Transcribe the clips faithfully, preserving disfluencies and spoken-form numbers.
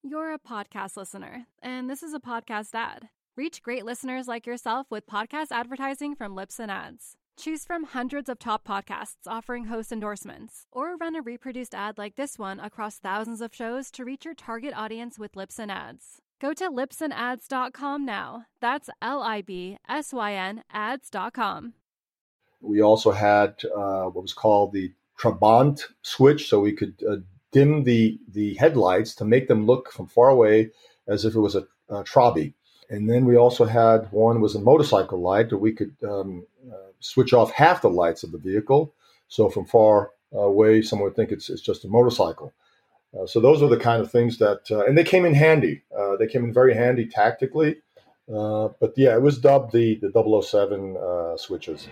You're a podcast listener, and this is a podcast ad. Reach great listeners like yourself with podcast advertising from Libsyn Ads. Choose from hundreds of top podcasts offering host endorsements, or run a reproduced ad like this one across thousands of shows to reach your target audience with Libsyn Ads. Go to libsyn ads dot com now. That's L I B S Y N ads dot com. We also had uh, what was called the Trabant switch, so we could uh, dim the, the headlights to make them look from far away as if it was a, a Trabi. And then we also had one was a motorcycle light that we could um, uh, switch off half the lights of the vehicle. So from far away, someone would think it's, it's just a motorcycle. Uh, so those were the kind of things that, uh, and they came in handy. Uh, they came in very handy tactically. Uh, but yeah, it was dubbed the, the double oh seven uh, switches.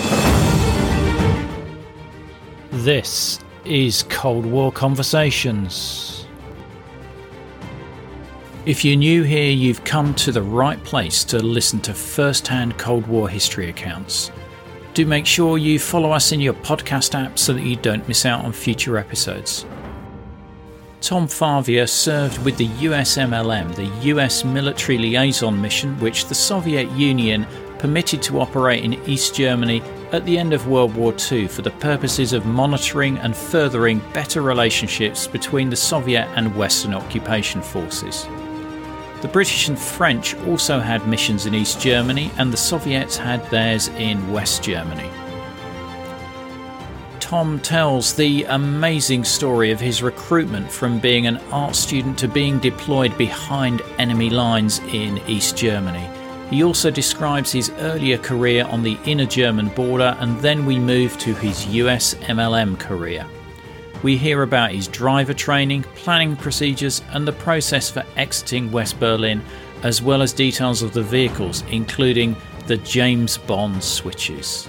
This is Cold War Conversations. If you're new here, you've come to the right place to listen to first-hand Cold War history accounts. Do make sure you follow us in your podcast app so that you don't miss out on future episodes. Tom Farvia served with the U S M L M, the U S Military Liaison Mission, which the Soviet Union permitted to operate in East Germany at the end of World War Two for the purposes of monitoring and furthering better relationships between the Soviet and Western occupation forces. The British and French also had missions in East Germany, and the Soviets had theirs in West Germany. Tom tells the amazing story of his recruitment from being an art student to being deployed behind enemy lines in East Germany. He also describes his earlier career on the inner German border, and then we move to his U S M L M career. We hear about his driver training, planning procedures, and the process for exiting West Berlin, as well as details of the vehicles, including the James Bond switches.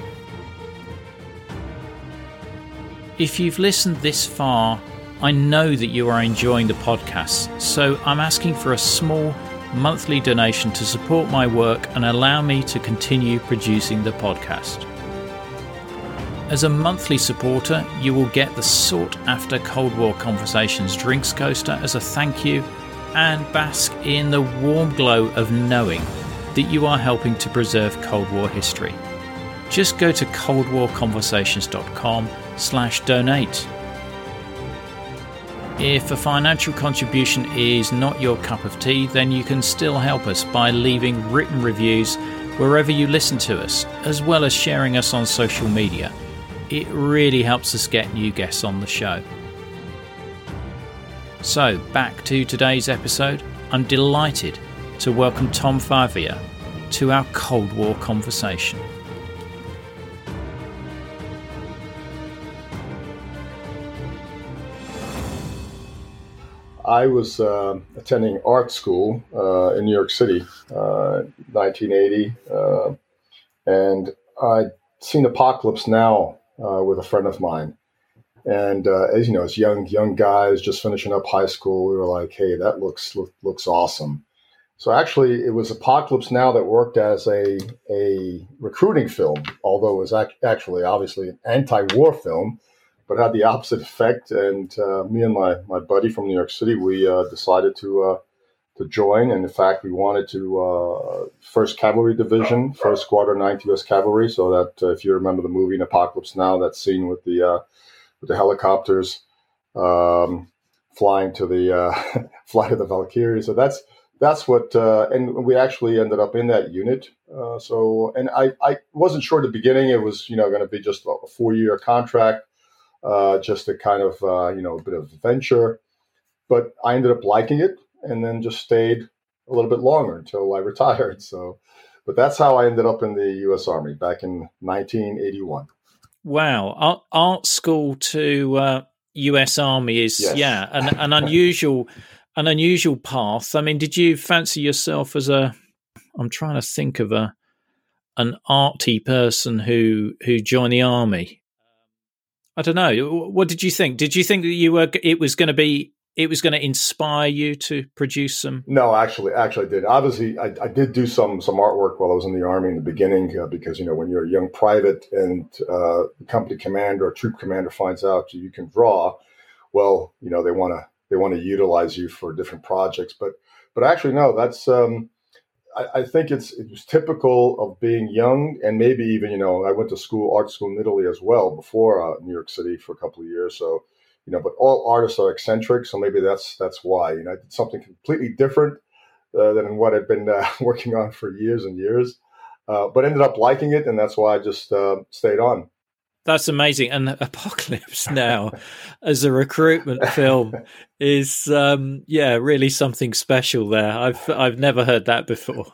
If you've listened this far, I know that you are enjoying the podcast, so I'm asking for a small monthly donation to support my work and allow me to continue producing the podcast. As a monthly supporter, you will get the sought-after Cold War Conversations drinks coaster as a thank you and bask in the warm glow of knowing that you are helping to preserve Cold War history. Just go to cold war conversations dot com slash donate. If a financial contribution is not your cup of tea, then you can still help us by leaving written reviews wherever you listen to us, as well as sharing us on social media. It really helps us get new guests on the show. So, back to today's episode. I'm delighted to welcome Tom Farvia to our Cold War conversation. I was uh, attending art school uh, in New York City, uh, nineteen eighty, uh, and I'd seen Apocalypse Now uh, with a friend of mine. And uh, as you know, as young young guys just finishing up high school, we were like, "Hey, that looks look, looks awesome." So actually, it was Apocalypse Now that worked as a a recruiting film, although it was ac- actually obviously an anti-war film, but had the opposite effect. And uh, me and my my buddy from New York City, we uh, decided to uh, to join. And in fact, we wanted to uh, First Cavalry Division, First Squadron, ninth U S Cavalry. So that uh, if you remember the movie in Apocalypse Now, that scene with the uh, with the helicopters um, flying to the uh, fly to the Valkyrie. So that's that's what, uh, and we actually ended up in that unit. Uh, so, and I, I wasn't sure at the beginning it was, you know, going to be just a four year contract, uh, just a kind of, uh, you know, a bit of adventure. But I ended up liking it, and then just stayed a little bit longer until I retired. So, but that's how I ended up in the U S Army back in nineteen eighty-one. Wow, art, art school to uh, U S Army is Yes. yeah an, an unusual an unusual path. I mean, did you fancy yourself as a? I'm trying to think of a an arty person who who joined the army. I don't know. What did you think? Did you think that you were? It was going to be. It was going to inspire you to produce some. No, actually, actually, I did. Obviously, I, I did do some some artwork while I was in the Army in the beginning, uh, because you know when you're a young private and uh, the company commander or troop commander finds out you can draw, well, you know they want to they want to utilize you for different projects. But but actually, no, that's um, I, I think it's it was typical of being young, and maybe even, you know, I went to school, art school in Italy as well before uh, New York City for a couple of years. So, you know, but all artists are eccentric, so maybe that's that's why. You know, I did something completely different uh, than what I'd been uh, working on for years and years, uh, but ended up liking it, and that's why I just uh, stayed on. That's amazing. And Apocalypse Now as a recruitment film is, um, yeah, really something special there. I've I've never heard that before.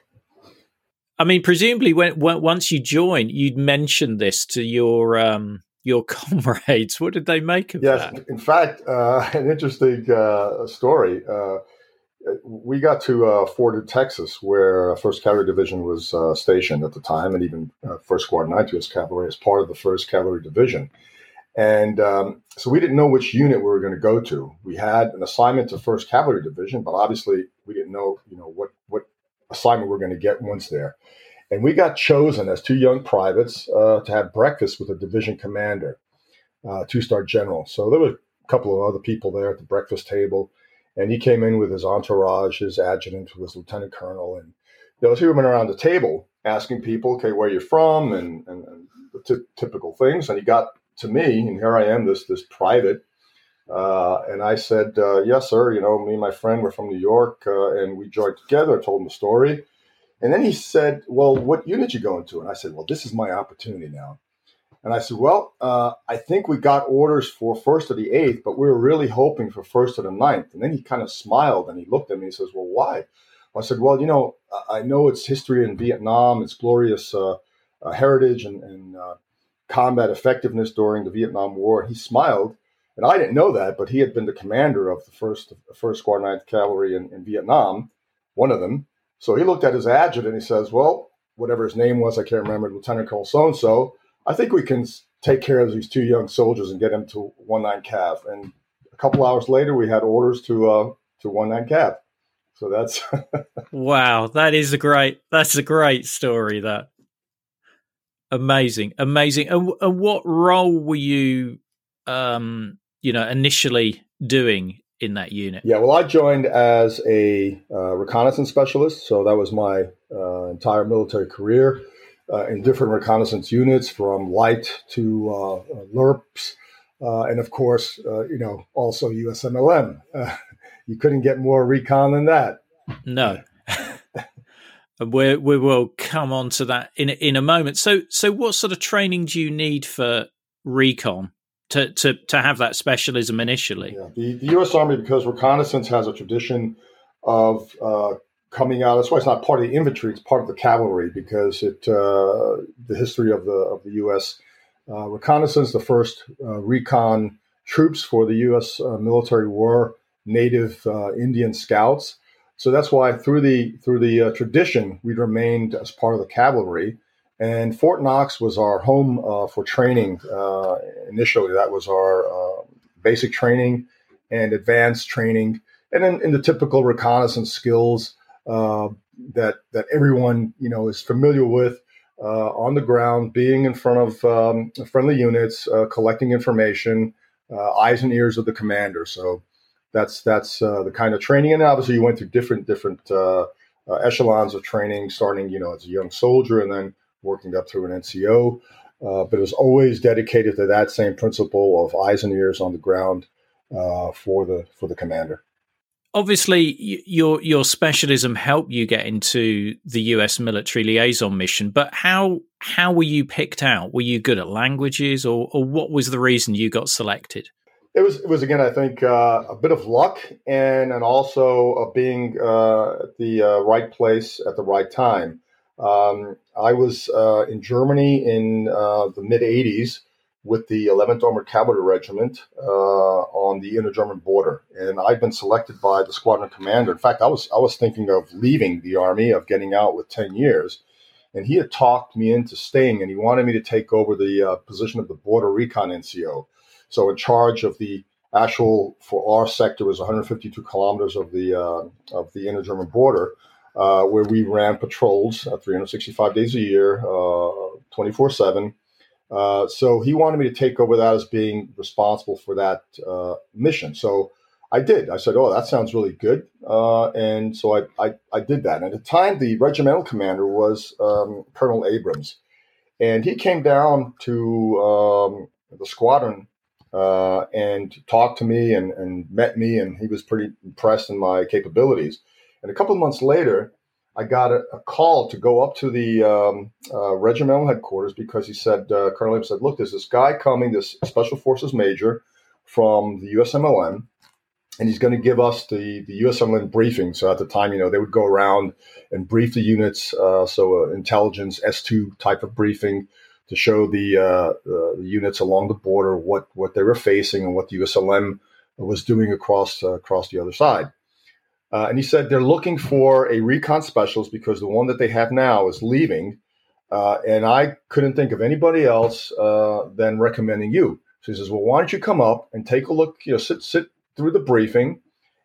I mean, presumably when, when once you join, you'd mention this to your um, your comrades. What did they make of yes, that? Yes, in fact, uh, an interesting uh, story. Uh, we got to uh, Fort Hood, Texas, where first Cavalry Division was uh, stationed at the time, and even uh, first Squadron ninth U S Cavalry as part of the first Cavalry Division. And um, so we didn't know which unit we were going to go to. We had an assignment to first Cavalry Division, but obviously we didn't know, you know, what, what assignment we were going to get once there. And we got chosen as two young privates uh, to have breakfast with a division commander, uh, two-star general. So there were a couple of other people there at the breakfast table. And he came in with his entourage, his adjutant, who was lieutenant colonel. And you know, so he went around the table asking people, okay, where you're from, and, and, and the t- typical things. And he got to me, and here I am, this this private. Uh, and I said, uh, yes, sir. You know, me and my friend were from New York, uh, and we joined together. I told him the story. And then he said, well, what unit you going to? And I said, well, this is my opportunity now. And I said, well, uh, I think we got orders for first of the eighth, but we were really hoping for first of the ninth. And then he kind of smiled and he looked at me and he says, well, why? I said, well, you know, I know it's history in Vietnam, it's glorious uh, uh, heritage and, and uh, combat effectiveness during the Vietnam War. And he smiled. And I didn't know that, but he had been the commander of the first, first Squadron ninth Cavalry in, in Vietnam, one of them. So he looked at his adjutant and he says, well, whatever his name was, I can't remember, Lieutenant Colonel so-and-so, I think we can take care of these two young soldiers and get them to one nine Cav. And a couple hours later, we had orders to uh, to one nine Cav. So that's wow. That is a great. That's a great story. That amazing, amazing. And, and what role were you, um, you know, initially doing in that unit? Yeah, well, I joined as a uh, reconnaissance specialist, so that was my uh, entire military career. Uh, in different reconnaissance units, from light to uh, uh, L R Ps, uh, and of course, uh, you know, also U S M L M. Uh, you couldn't get more recon than that. No, we we will come on to that in in a moment. So, so what sort of training do you need for recon to to to have that specialism initially? Yeah, the, the U S Army, because reconnaissance has a tradition of uh, coming out. That's why it's not part of the infantry; it's part of the cavalry, because it uh, the history of the of the U S uh, reconnaissance. The first uh, recon troops for the U S uh, military were native uh, Indian scouts. So that's why through the through the uh, tradition, we remained as part of the cavalry. And Fort Knox was our home uh, for training. Uh, initially, that was our uh, basic training and advanced training, and then in the typical reconnaissance skills. Uh, that that everyone you know is familiar with uh, on the ground, being in front of um, friendly units, uh, collecting information, uh, eyes and ears of the commander. So that's that's uh, the kind of training. And obviously, you went through different different uh, uh, echelons of training, starting you know as a young soldier and then working up through an N C O. Uh, but it was always dedicated to that same principle of eyes and ears on the ground uh, for the for the commander. Obviously, your your specialism helped you get into the U S military liaison mission, but how how were you picked out? Were you good at languages, or, or what was the reason you got selected? It was, it was again, I think, uh, a bit of luck and, and also of being uh, at the uh, right place at the right time. Um, I was uh, in Germany in uh, the mid-eighties with the eleventh Armored Cavalry Regiment uh, on the inter-German border. And I'd been selected by the squadron commander. In fact, I was I was thinking of leaving the Army, of getting out with ten years. And he had talked me into staying, and he wanted me to take over the uh, position of the Border Recon N C O. So in charge of the actual, for our sector, was one hundred fifty-two kilometers of the uh, of the inter-German border, uh, where we ran patrols uh, three hundred sixty-five days a year, uh, twenty-four seven. Uh, so he wanted me to take over that as being responsible for that uh, mission. So I did. I said, "Oh, that sounds really good," uh, and so I, I I did that. And at the time, the regimental commander was um, Colonel Abrams, and he came down to um, the squadron uh, and talked to me and, and met me, and he was pretty impressed in my capabilities. And a couple of months later, I got a, a call to go up to the um, uh, regimental headquarters because he said, uh, Colonel Abrams said, "Look, there's this guy coming, this Special Forces major from the U S M L M. And he's going to give us the, the U S M L M briefing." So at the time, you know, they would go around and brief the units. Uh, so uh, intelligence S two type of briefing to show the, uh, uh, the units along the border what, what they were facing and what the U S L M was doing across uh, across the other side. Uh, and he said they're looking for a recon specialist because the one that they have now is leaving. Uh, and I couldn't think of anybody else uh, than recommending you. So he says, "Well, why don't you come up and take a look, you know, sit, sit, through the briefing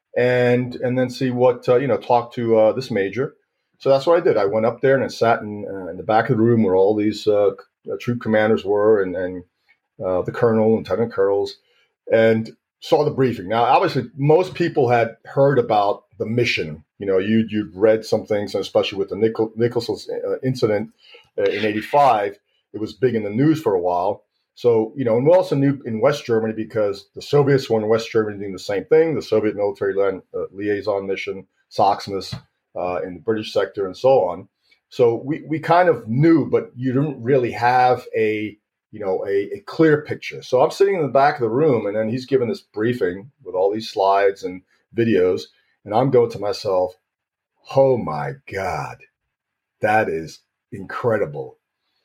and and then see what, uh, you know, talk to uh, this major." So that's what I did. I went up there and I sat in, uh, in the back of the room where all these uh, troop commanders were and, and uh, the colonel, lieutenant colonels, and saw the briefing. Now, obviously, most people had heard about the mission. You know, you, you'd read some things, and especially with the Nichol- Nicholson uh, incident uh, in eighty-five, it was big in the news for a while. So, you know, and we also knew in West Germany because the Soviets were in West Germany doing the same thing, the Soviet military li- uh, liaison mission, SOXMAS, uh, in the British sector and so on. So we, we kind of knew, but you didn't really have a, you know, a, a clear picture. So I'm sitting in the back of the room and then he's giving this briefing with all these slides and videos. And I'm going to myself, "Oh my God, that is incredible."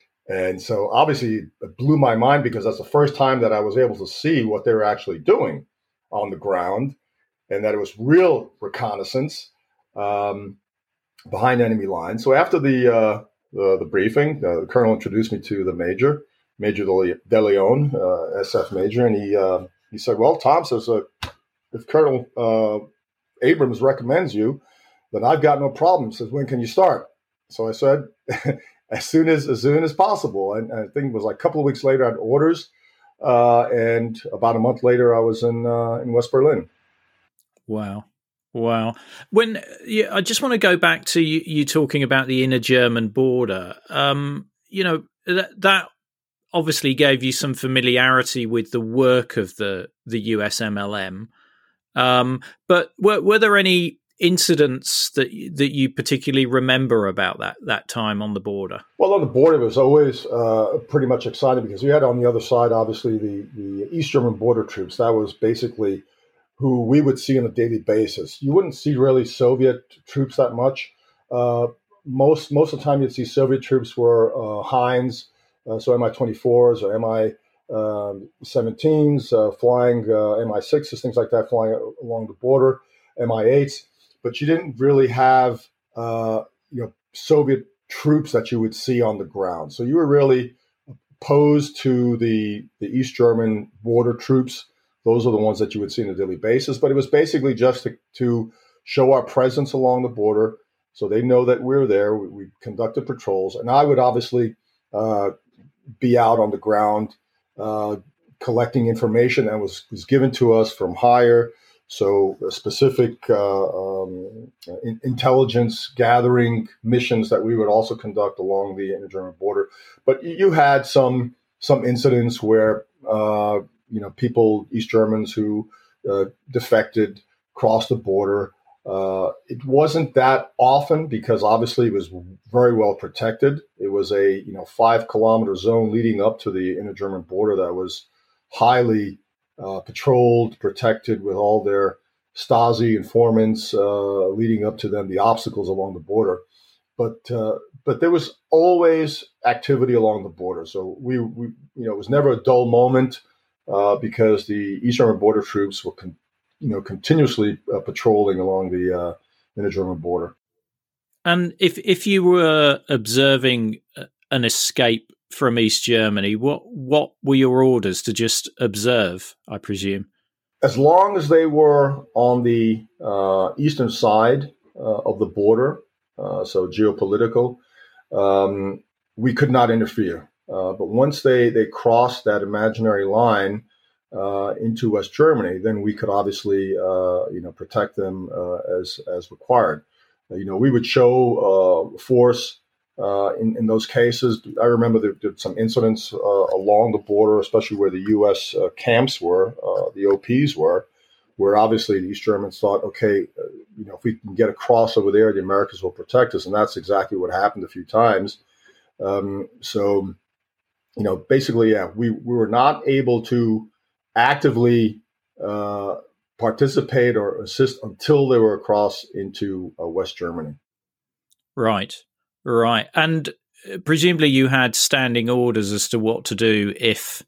And so obviously it blew my mind because that's the first time that I was able to see what they were actually doing on the ground and that it was real reconnaissance um, behind enemy lines. So after the uh, the, the briefing, uh, the colonel introduced me to the major, Major De Leon, uh, S F major, and he uh, he said, "Well, Tom says uh, if Colonel uh, Abrams recommends you, then I've got no problem." He says, "When can you start?" So I said, as soon as as soon as possible. And I think it was like a couple of weeks later, I had orders, uh, and about a month later, I was in uh, in West Berlin. Wow, wow. When yeah, I just want to go back to you, you talking about the inner German border. Um, you know that that obviously gave you some familiarity with the work of the the U S M L M. Um, but were were there any incidents that that you particularly remember about that that time on the border? Well, on the border, it was always uh, pretty much exciting because you had on the other side, obviously, the, the East German border troops. That was basically who we would see on a daily basis. You wouldn't see really Soviet troops that much. Uh, most most of the time, you'd see Soviet troops were uh, Heinz, uh, so M I twenty-fours or M I seventeens, uh, flying uh, M I sixes, things like that, flying along the border, M I eights. But you didn't really have, uh, you know, Soviet troops that you would see on the ground. So you were really opposed to the the East German border troops. Those are the ones that you would see on a daily basis. But it was basically just to, to show our presence along the border, so they know that we're there. We, we conducted patrols, and I would obviously uh, be out on the ground uh, collecting information that was was given to us from higher. So specific uh, um, in- intelligence gathering missions that we would also conduct along the inter-German border. But you had some some incidents where uh, you know people, East Germans who uh, defected, crossed the border. Uh, it wasn't that often because obviously it was very well protected. It was a you know five kilometer zone leading up to the inter-German border that was highly Uh, patrolled, protected with all their Stasi informants uh, leading up to them, the obstacles along the border. But uh, but there was always activity along the border. So we, we you know, it was never a dull moment uh, because the East German border troops were, con- you know, continuously uh, patrolling along the uh, inter-German border. And if if you were observing an escape from East Germany, what what were your orders? To just observe, I presume? As long as they were on the uh, eastern side uh, of the border, uh, so geopolitical, um, we could not interfere. Uh, but once they, they crossed that imaginary line, uh, into West Germany, then we could obviously, uh, you know, protect them uh, as as required. Uh, you know, we would show uh, force uh, in in those cases. I remember there were some incidents uh, along the border, especially where the U S uh, camps were, uh, the O Ps were, where obviously the East Germans thought, okay, uh, you know, if we can get across over there, the Americans will protect us, and that's exactly what happened a few times. Um, so, you know, basically, yeah, we we were not able to actively uh, participate or assist until they were across into uh, West Germany. Right, right. And presumably you had standing orders as to what to do if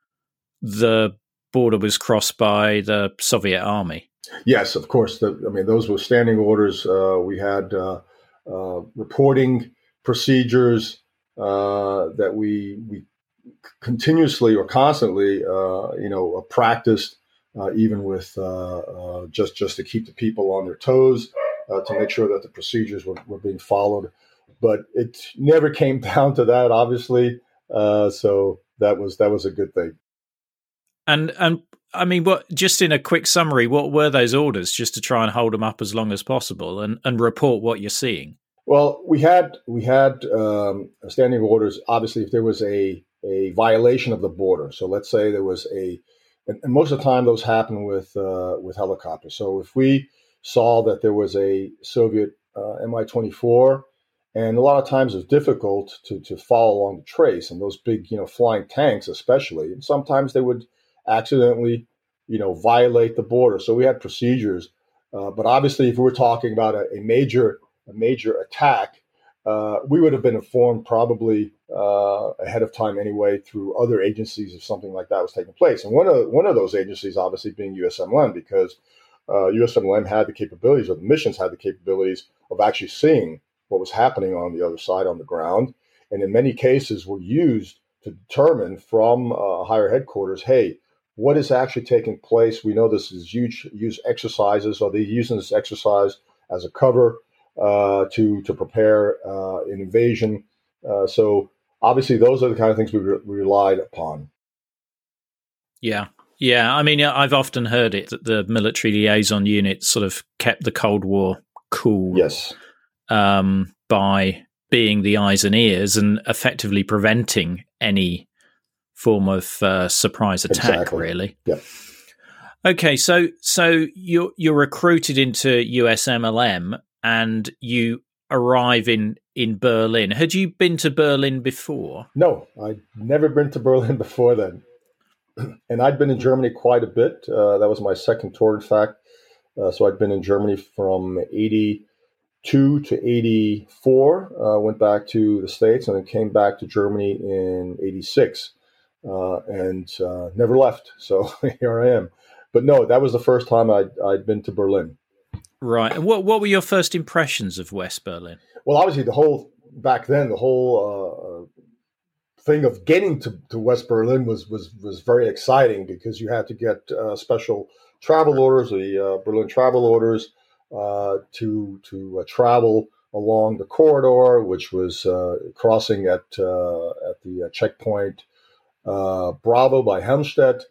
the border was crossed by the Soviet army. Yes, of course. The, I mean, those were standing orders. Uh, we had uh, uh, reporting procedures uh, that we we continuously or constantly, uh, you know, practiced, uh, even with uh, uh, just just to keep the people on their toes, uh, to make sure that the procedures were, were being followed. But it never came down to that, obviously. Uh, so that was that was a good thing. And and I mean, what? Just in a quick summary, what were those orders? Just to try and hold them up as long as possible and, and report what you're seeing. Well, we had we had um, standing orders. Obviously, if there was a a violation of the border, so let's say there was a, and, and most of the time those happen with uh, with helicopters. So if we saw that there was a Soviet uh, M I twenty-four, and a lot of times it's difficult to to follow along the trace, and those big, you know, flying tanks especially, and sometimes they would accidentally, you know, violate the border. So we had procedures, uh, but obviously, if we were talking about a, a major a major attack, uh, we would have been informed probably uh, ahead of time anyway through other agencies if something like that was taking place. And one of one of those agencies, obviously, being U S M L E M, because uh, U S M L E M had the capabilities, or the missions had the capabilities of actually seeing what was happening on the other side on the ground, and in many cases were used to determine from uh, higher headquarters, hey, what is actually taking place? We know this is huge, huge exercises. Are they using this exercise as a cover uh, to to prepare uh, an invasion? Uh, so obviously, those are the kind of things we, re- we relied upon. Yeah, yeah. I mean, I've often heard it that the military liaison unit sort of kept the Cold War cool. Yes, um, by being the eyes and ears and effectively preventing any form of uh, surprise attack, exactly. Really. Yeah. Okay, so so you're you're recruited into U S M L E M and you arrive in, in Berlin. Had you been to Berlin before? No, I'd never been to Berlin before then, and I'd been in Germany quite a bit. Uh, that was my second tour, in fact. Uh, so I'd been in Germany from eighty-two to eighty-four. Uh, went back to the States and then came back to Germany in eighty-six. Uh, and uh, never left. So here I am. But no, that was the first time I'd, I'd been to Berlin. Right. And what what were your first impressions of West Berlin? Well, obviously, the whole, back then, the whole uh, thing of getting to, to West Berlin was, was, was very exciting because you had to get uh, special travel orders, the uh, Berlin travel orders, uh, to, to uh, travel along the corridor, which was uh, crossing at, uh, at the uh, checkpoint Uh, Bravo by Helmstedt,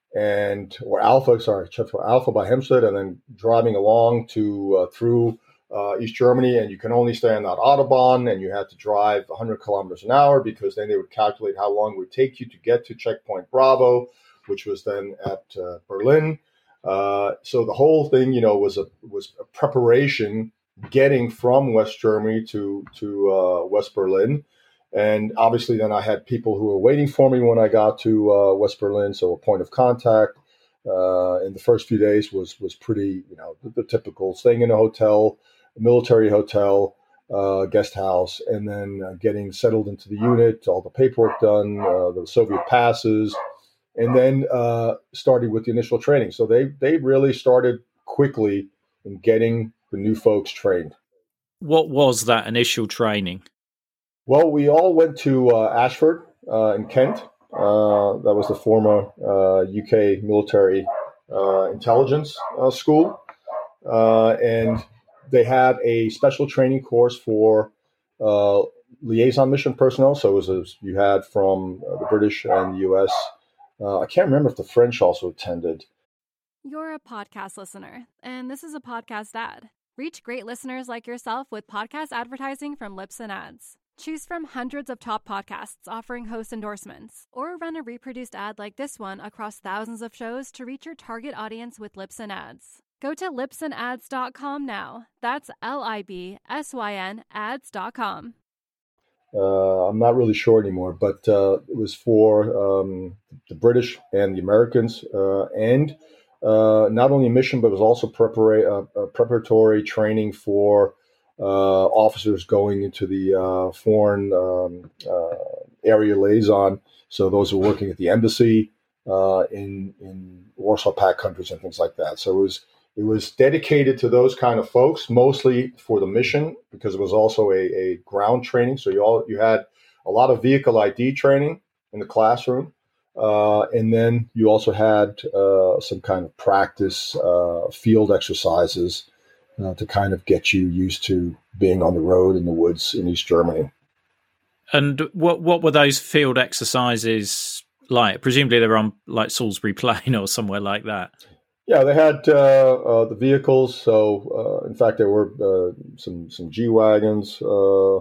and or Alpha, sorry, Alpha by Helmstedt, and then driving along to uh, through uh, East Germany, and you can only stay on that Autobahn, and you had to drive one hundred kilometers an hour because then they would calculate how long it would take you to get to checkpoint Bravo, which was then at uh, Berlin. Uh, so the whole thing, you know, was a was a preparation getting from West Germany to to uh, West Berlin. And obviously, then I had people who were waiting for me when I got to uh, West Berlin. So a point of contact uh, in the first few days was was pretty, you know, the, the typical staying in a hotel, a military hotel, uh, guest house, and then uh, getting settled into the unit, all the paperwork done, uh, the Soviet passes, and then uh, started with the initial training. So they they really started quickly in getting the new folks trained. What was that initial training? Well, we all went to uh, Ashford uh, in Kent. Uh, that was the former uh, U K military uh, intelligence uh, school. Uh, and they had a special training course for uh, liaison mission personnel. So it was a, you had from uh, the British and the U S Uh, I can't remember if the French also attended. You're a podcast listener, and this is a podcast ad. Reach great listeners like yourself with podcast advertising from Libsyn Ads. Choose from hundreds of top podcasts offering host endorsements, or run a reproduced ad like this one across thousands of shows to reach your target audience with Libsyn Ads. Go to libsyn ads dot com now. That's L I B S Y N ads dot com. Uh, I'm not really sure anymore, but uh, it was for um, the British and the Americans, uh, and uh, not only mission, but it was also prepara- uh, uh, preparatory training for uh, officers going into the uh, foreign um, uh, area liaison. So those who are working at the embassy uh, in in Warsaw Pact countries and things like that. So it was it was dedicated to those kind of folks, mostly for the mission, because it was also a, a ground training. So you all you had a lot of vehicle I D training in the classroom. Uh, and then you also had uh, some kind of practice uh, field exercises uh, to kind of get you used to being on the road in the woods in East Germany. And what what were those field exercises like? Presumably they were on like Salisbury Plain or somewhere like that. Yeah, they had uh, uh, the vehicles. So, uh, in fact, there were uh, some some G-Wagons uh,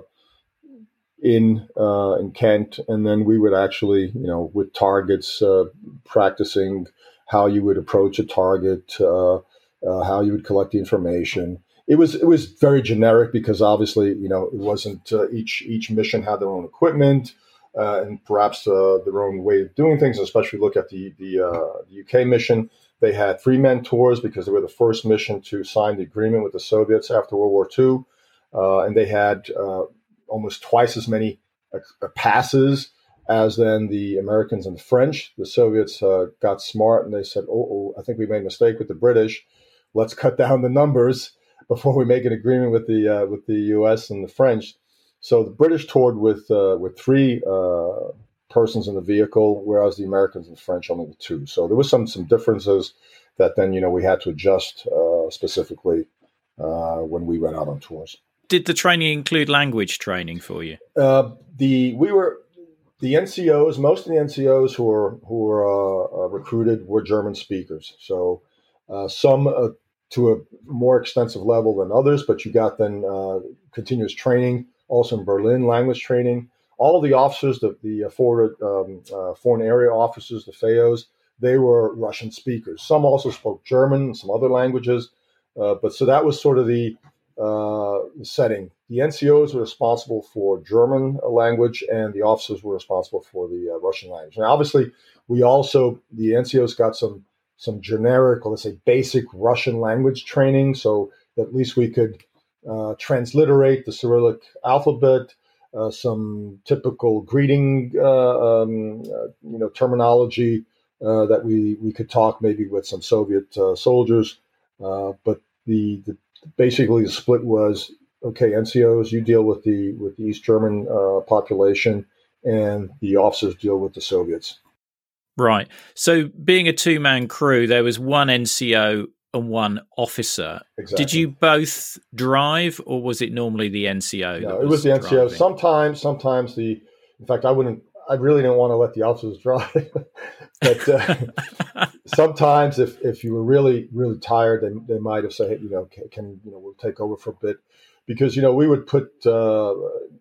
in uh, in Kent, and then we would actually, you know, with targets, uh, practicing how you would approach a target, uh, uh, how you would collect the information. It was it was very generic because obviously, you know, it wasn't uh, each each mission had their own equipment uh, and perhaps uh, their own way of doing things. Especially look at the the, uh, the U K mission. They had three mentors because they were the first mission to sign the agreement with the Soviets after World War Two, uh, and they had uh, almost twice as many uh, passes as then the Americans and the French. The Soviets uh, got smart and they said, oh, oh, I think we made a mistake with the British. Let's cut down the numbers before we make an agreement with the uh, with the U S and the French. So the British toured with uh, with three uh, persons in the vehicle, whereas the Americans and French only with two. So there was some some differences that then, you know, we had to adjust uh, specifically uh, when we went out on tours. Did the training include language training for you? Uh, the we were the N C Os. Most of the N C Os who were who were uh, uh, recruited were German speakers. So uh, some uh, to a more extensive level than others, but you got then uh, continuous training, also in Berlin, language training. All of the officers, the, the forward, um, uh, foreign area officers, the F A Os, they were Russian speakers. Some also spoke German and some other languages. Uh, but so that was sort of the uh, setting. The N C Os were responsible for German language, and the officers were responsible for the uh, Russian language. Now, obviously, we also, the N C Os got some some generic, or let's say basic Russian language training, so at least we could uh, transliterate the Cyrillic alphabet, uh, some typical greeting, uh, um, uh, you know, terminology uh, that we, we could talk maybe with some Soviet uh, soldiers. Uh, but the, the basically the split was, okay, N C Os, you deal with the with the East German uh, population, and the officers deal with the Soviets. Right. So being a two-man crew, there was one N C O and one officer. Exactly. Did you both drive, or was it normally the N C O? No, it was the N C O. Driving? Sometimes, sometimes the. In fact, I wouldn't. I really didn't want to let the officers drive, but uh, sometimes, if, if you were really really tired, they they might have said, hey, you know, can, can you know we'll take over for a bit, because you know we would put uh,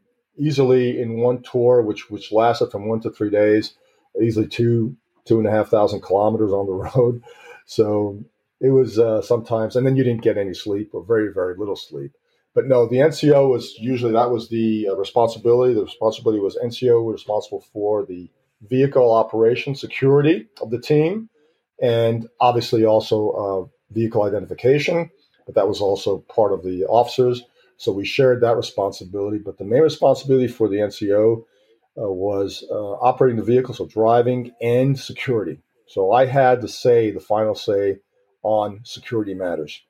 easily in one tour, which which lasted from one to three days, easily two two and a half thousand kilometers on the road. So it was uh, sometimes, and then you didn't get any sleep or very very little sleep. But no, the N C O was usually, that was the uh, responsibility. The responsibility was N C O was responsible for the vehicle operation, security of the team, and obviously also uh, vehicle identification. But that was also part of the officers. So we shared that responsibility. But the main responsibility for the N C O uh, was uh, operating the vehicle, so driving and security. So I had the say, the final say on security matters.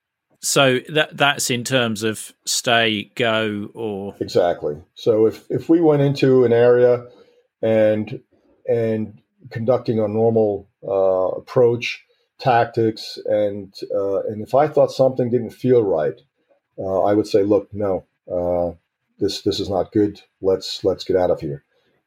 So that that's in terms of stay, go, or exactly. So if, if we went into an area and and conducting a normal uh, approach, tactics, and uh, and if I thought something didn't feel right, uh, I would say, look, no, uh, this this is not good. Let's let's get out of here.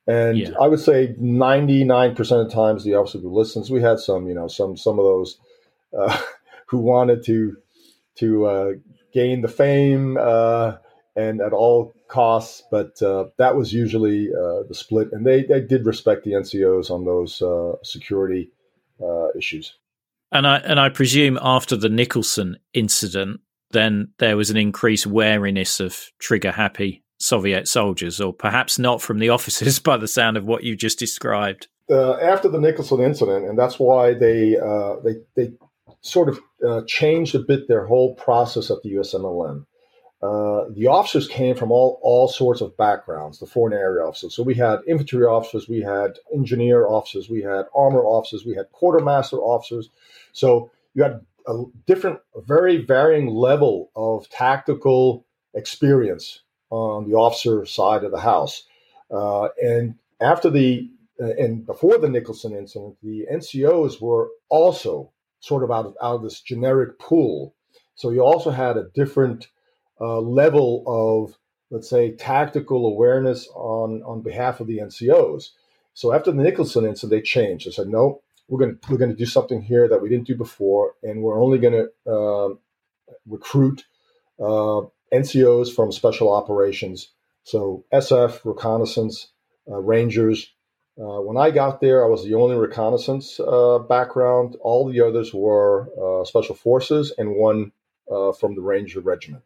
And Yeah. I would say ninety-nine percent of the times the officer who listens, we had some, you know, some some of those uh, who wanted to to uh, gain the fame uh, and at all costs, but uh, that was usually uh, the split. And they, they did respect the N C Os on those uh, security uh, issues. And I and I presume after the Nicholson incident, then there was an increased wariness of trigger-happy Soviet soldiers, or perhaps not from the officers by the sound of what you just described. Uh, after the Nicholson incident, and that's why they uh, they they sort of uh, changed a bit their whole process at the U S M L M. Uh, the officers came from all all sorts of backgrounds, the foreign area officers. So we had infantry officers, we had engineer officers, we had armor officers, we had quartermaster officers. So you had a different, a very varying level of tactical experience on the officer side of the house. Uh, and after the, uh, and before the Nicholson incident, the N C Os were also sort of out of, out of this generic pool. So you also had a different uh, level of, let's say, tactical awareness on, on behalf of the N C Os. So after the Nicholson incident, they changed. They said, no, we're going to we're going to do something here that we didn't do before, and we're only going to uh, recruit uh, N C Os from special operations. So S F, reconnaissance, uh, Rangers. Uh, when I got there, I was the only reconnaissance uh, background. All the others were uh, special forces, and one uh, from the Ranger Regiment.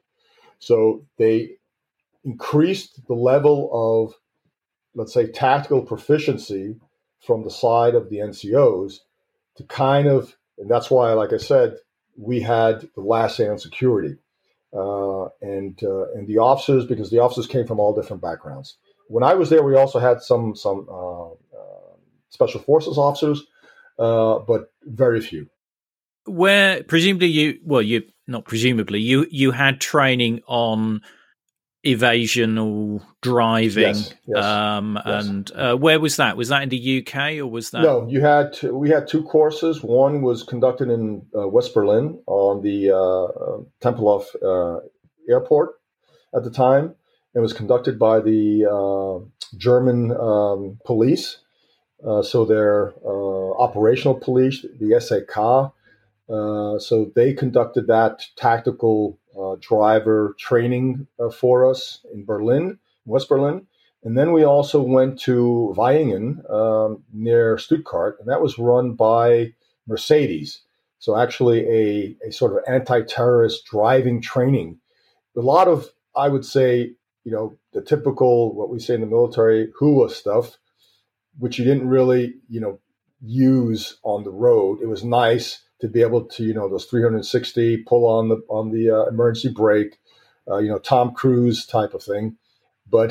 So they increased the level of, let's say, tactical proficiency from the side of the N C Os to kind of, and that's why, like I said, we had the last say on security. Uh, and uh, and the officers, because the officers came from all different backgrounds. When I was there, we also had some some uh, uh, special forces officers, uh, but very few. Where presumably you, well, you not presumably you you had training on evasion or driving, yes, yes, um, yes. and uh, where was that? Was that in the U K or was that? No, you had to, we had two courses. One was conducted in uh, West Berlin on the uh, Tempelhof uh, airport at the time. It was conducted by the uh, German um, police, uh, so their uh, operational police, the S A K. Uh, so they conducted that tactical uh, driver training uh, for us in Berlin, West Berlin. And then we also went to Vaihingen um, near Stuttgart, and that was run by Mercedes. So actually a, a sort of anti-terrorist driving training. A lot of, I would say, you know, the typical, what we say in the military, hua stuff, which you didn't really, you know, use on the road. It was nice to be able to, you know, those three hundred sixty, pull on the on the uh, emergency brake, uh, you know, Tom Cruise type of thing. But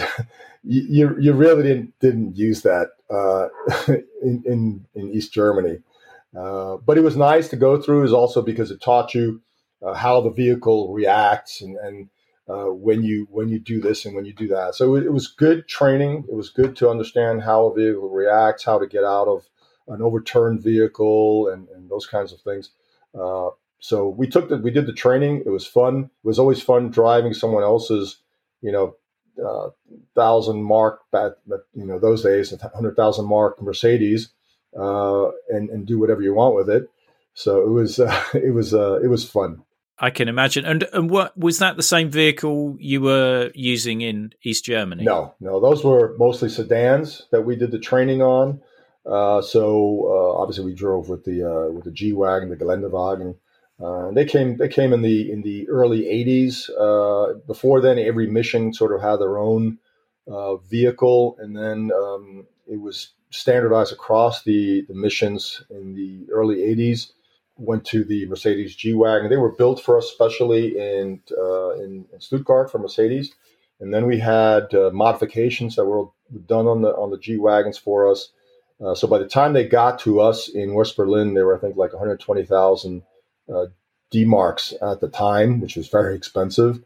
you you really didn't didn't use that uh, in, in in East Germany. Uh, but it was nice to go through, is also because it taught you uh, how the vehicle reacts and and uh, when you when you do this and when you do that. So it, it was good training. It was good to understand how a vehicle reacts, how to get out of an overturned vehicle, and, and those kinds of things. Uh, so we took the we did the training. It was fun. It was always fun driving someone else's, you know, uh, thousand mark, but you know those days, a hundred thousand mark Mercedes, uh, and and do whatever you want with it. So it was uh, it was uh, it was fun. I can imagine. And and what was that the same vehicle you were using in East Germany? No, no, those were mostly sedans that we did the training on. Uh, so uh, obviously we drove with the uh, with the G-Wagen, the Geländewagen. Uh, they came they came in the in the early eighties. Uh, before then, every mission sort of had their own uh, vehicle, and then um, it was standardized across the, the missions in the early eighties. Went to the Mercedes G-Wagen. They were built for us specially in uh, in, in Stuttgart for Mercedes, and then we had uh, modifications that were done on the on the G-Wagons for us. Uh, so by the time they got to us in West Berlin, they were, I think, like one hundred twenty thousand uh, D-marks at the time, which was very expensive.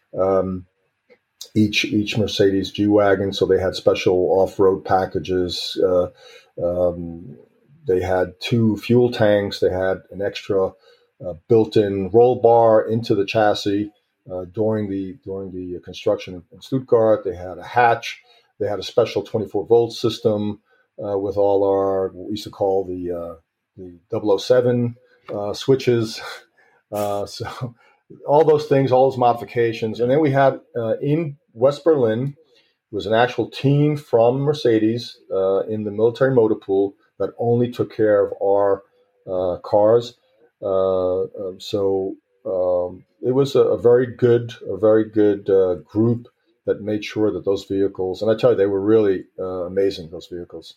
Um, each each Mercedes G-Wagon, so they had special off-road packages. Uh, um, they had two fuel tanks. They had an extra uh, built-in roll bar into the chassis uh, during the during the construction in Stuttgart. They had a hatch. They had a special twenty-four volt system uh, with all our, what we used to call the uh, the double oh seven uh, switches. Uh, so all those things, all those modifications. And then we had uh, in West Berlin, was an actual team from Mercedes uh, in the military motor pool that only took care of our uh, cars. Uh, um, so um, it was a, a very good, a very good uh, group that made sure that those vehicles, and I tell you, they were really uh, amazing, those vehicles.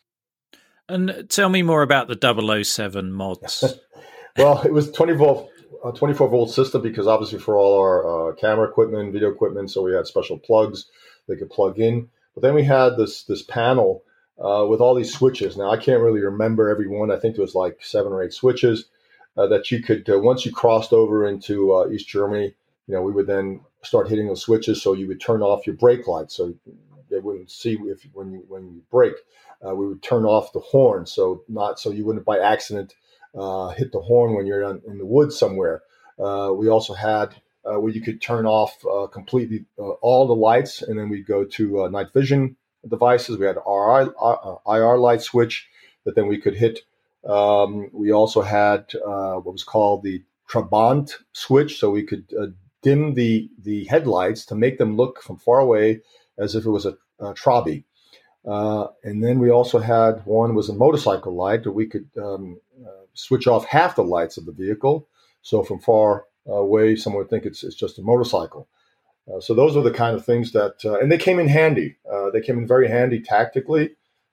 And tell me more about the double oh seven mods. Well, it was twenty volt, a twenty-four volt system because obviously for all our uh, camera equipment, video equipment, so we had special plugs they could plug in. But then we had this this panel uh, with all these switches. Now, I can't really remember every one. I think there was like seven or eight switches uh, that you could, uh, once you crossed over into uh, East Germany, you know, we would then start hitting those switches so you would turn off your brake lights so they wouldn't see if when you when you brake. Uh, we would turn off the horn so not so you wouldn't by accident uh, hit the horn when you're on, in the woods somewhere. Uh, we also had uh, where you could turn off uh, completely uh, all the lights, and then we'd go to uh, night vision devices. We had our uh, I R light switch that then we could hit. Um, we also had uh, what was called the Trabant switch, so we could uh, dim the the headlights to make them look from far away as if it was a, a Trabi. Uh, and then we also had one was a motorcycle light that we could um, uh, switch off half the lights of the vehicle. So from far away, someone would think it's, it's just a motorcycle. Uh, so those are the kind of things that, uh, and they came in handy. Uh, they came in very handy tactically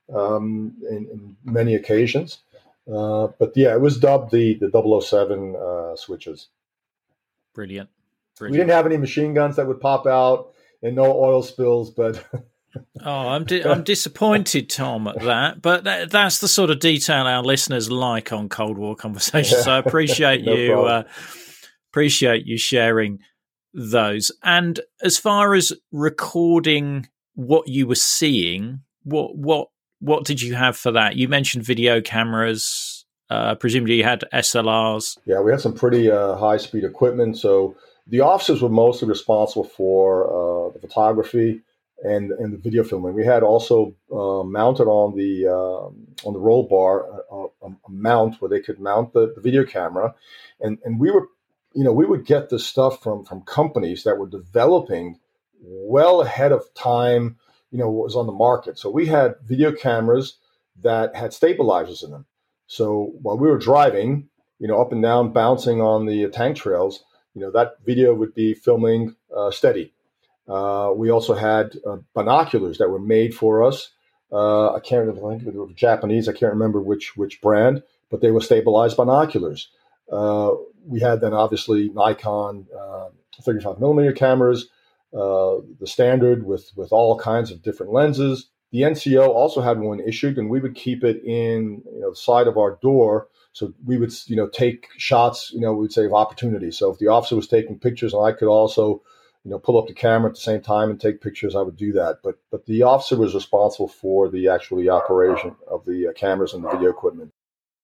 um, in, in many occasions. Uh, but yeah, it was dubbed the, the double oh seven uh, switches. Brilliant. Brilliant. We didn't have any machine guns that would pop out and no oil spills, but... Oh, I'm di- I'm disappointed, Tom, at that. But that, that's the sort of detail our listeners like on Cold War Conversations. Yeah. So I appreciate no you uh, appreciate you sharing those. And as far as recording what you were seeing, what what what did you have for that? You mentioned video cameras. Uh, presumably you had S L Rs. Yeah, we had some pretty uh, high speed equipment. So the officers were mostly responsible for uh, the photography. And, and the video filming. We had also uh, mounted on the uh, on the roll bar a, a, a mount where they could mount the, the video camera, and and we were, you know, we would get this stuff from from companies that were developing well ahead of time, you know, what was on the market. So we had video cameras that had stabilizers in them. So while we were driving, you know, up and down, bouncing on the tank trails, you know, that video would be filming uh, steady. Uh, we also had uh, binoculars that were made for us. Uh, I can't remember, I think they were Japanese. I can't remember which which brand, but they were stabilized binoculars. Uh, we had then obviously Nikon uh, thirty-five millimeter cameras, uh, the standard with with all kinds of different lenses. The N C O also had one issued, and we would keep it in you know the side of our door. So we would you know take shots. You know we would say of opportunity. So if the officer was taking pictures, and I could also you know, pull up the camera at the same time and take pictures, I would do that. But but the officer was responsible for the actual the operation of the uh, cameras and the video equipment.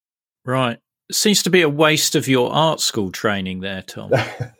Right. Seems to be a waste of your art school training there, Tom.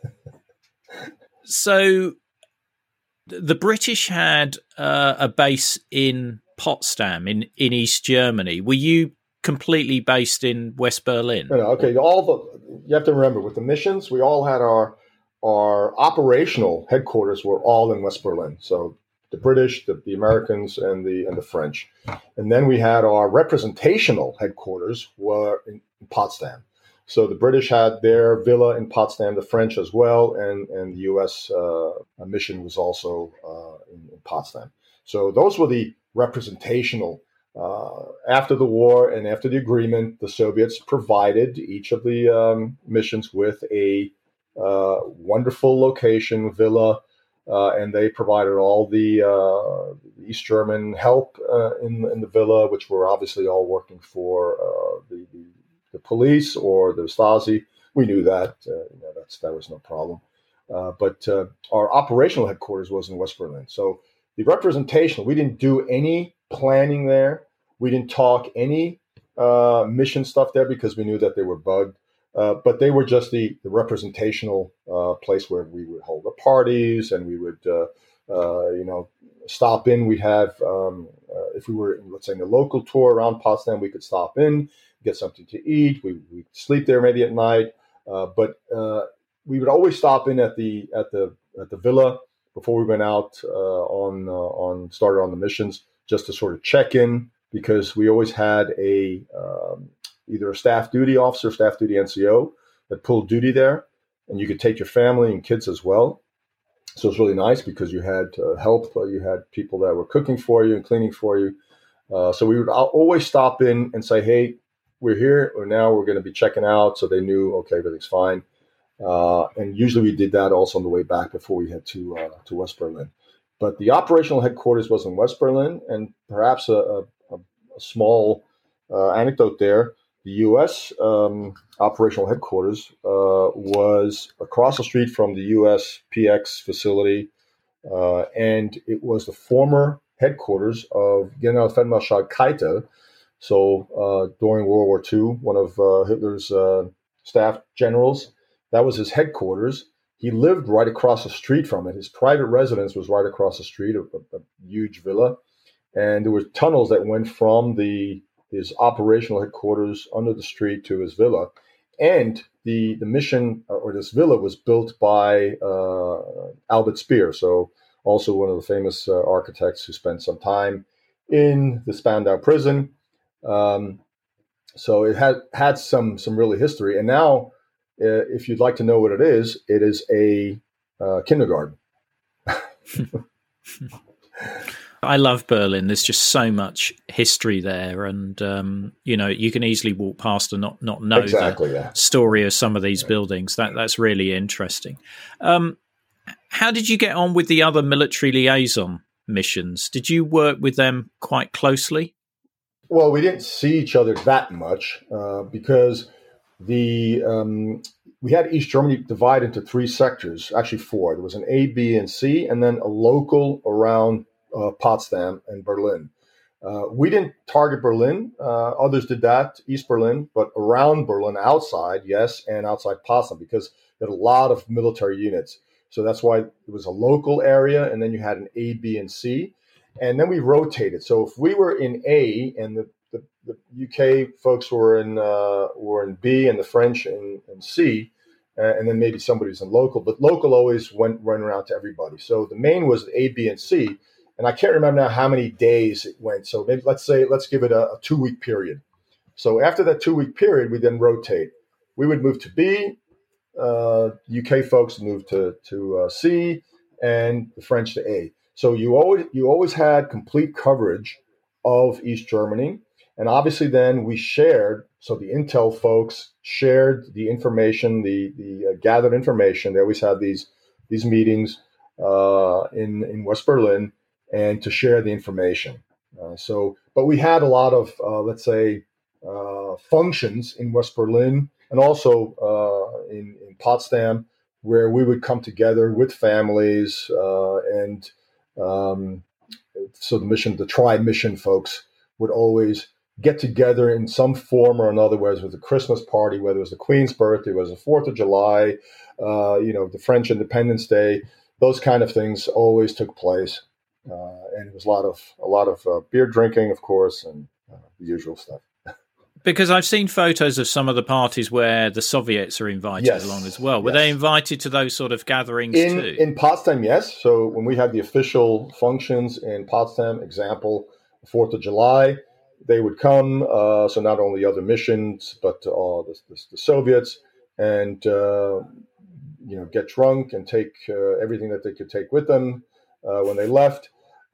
So the British had uh, a base in Potsdam in, in East Germany. Were you completely based in West Berlin? No, no, okay. All the you have to remember, with the missions, we all had our Our operational headquarters were all in West Berlin. So the British, the, the Americans, and the and the French. And then we had our representational headquarters were in, in Potsdam. So the British had their villa in Potsdam, the French as well, and, and the U S uh, mission was also uh, in, in Potsdam. So those were the representational. Uh, after the war and after the agreement, the Soviets provided each of the um, missions with a Uh, wonderful location, villa, uh, and they provided all the uh, East German help uh, in, in the villa, which were obviously all working for uh, the, the, the police or the Stasi. We knew that. Uh, you know, that's, that was no problem. Uh, but uh, our operational headquarters was in West Berlin. So the representation, we didn't do any planning there. We didn't talk any uh, mission stuff there because we knew that they were bugged. Uh, but they were just the, the representational uh, place where we would hold the parties and we would, uh, uh, you know, stop in. We'd have, um, uh, if we were, let's say, in a local tour around Potsdam, we could stop in, get something to eat. We we'd sleep there maybe at night, uh, but uh, we would always stop in at the at the at the villa before we went out uh, on uh, on started on the missions, just to sort of check in, because we always had a um, either a staff duty officer, staff duty N C O that pulled duty there, and you could take your family and kids as well. So it's really nice because you had uh, help, uh, you had people that were cooking for you and cleaning for you. Uh, so we would always stop in and say, "Hey, we're here, or now we're going to be checking out." So they knew, okay, everything's fine. Uh, and usually we did that also on the way back before we head to uh, to West Berlin. But the operational headquarters was in West Berlin, and perhaps a, a, a small uh, anecdote there. The U S um, operational headquarters uh, was across the street from the U S P X facility, uh, and it was the former headquarters of Generalfeldmarschall Keitel. So uh, during World War Two, one of uh, Hitler's uh, staff generals, that was his headquarters. He lived right across the street from it. His private residence was right across the street, a, a, a huge villa. And there were tunnels that went from the his operational headquarters under the street to his villa. And the, the mission, uh, or this villa, was built by uh, Albert Speer, so also one of the famous uh, architects who spent some time in the Spandau prison. Um, so it had had some some really history. And now, uh, if you'd like to know what it is, it is a uh, kindergarten. I love Berlin. There's just so much history there, and um, you know, you can easily walk past and not not know exactly, the yeah. story of some of these yeah. buildings. That that's really interesting. Um, how did you get on with the other military liaison missions? Did you work with them quite closely? Well, we didn't see each other that much uh, because the um, we had East Germany divided into three sectors, actually four. There was an A, B, and C, and then a local around uh, Potsdam and Berlin. Uh, we didn't target Berlin. Uh, others did that, East Berlin, but around Berlin, outside, yes, and outside Potsdam, because there had a lot of military units. So that's why it was a local area, and then you had an A, B, and C. And then we rotated. So if we were in A and the, the, the U K folks were in uh, were in B and the French in, in C, uh, and then maybe somebody was in local, but local always went run around to everybody. So the main was A, B, and C. And I can't remember now how many days it went. So maybe let's say, let's give it a, a two-week period. So after that two-week period, we then rotate. We would move to B, uh, U K folks moved to, to uh, C, and the French to A. So you always you always had complete coverage of East Germany. And obviously then we shared, so the intel folks shared the information, the, the uh, gathered information. They always had these, these meetings uh, in, in West Berlin, and to share the information. Uh, so, but we had a lot of, uh, let's say, uh, functions in West Berlin and also uh, in, in Potsdam, where we would come together with families uh, and um, so the mission, the tri-mission folks would always get together in some form or another, whether it was a Christmas party, whether it was the Queen's birthday, whether it was the fourth of July, uh, you know, the French Independence Day, those kind of things always took place. Uh, and it was a lot of a lot of uh, beer drinking, of course, and uh, the usual stuff. Because I've seen photos of some of the parties where the Soviets are invited yes. along as well. Were yes. they invited to those sort of gatherings in, too? In Potsdam, yes. So when we had the official functions in Potsdam, example, fourth of July, they would come. Uh, so not only other missions, but uh, the, the, the Soviets, and uh, you know, get drunk and take uh, everything that they could take with them uh, when they left.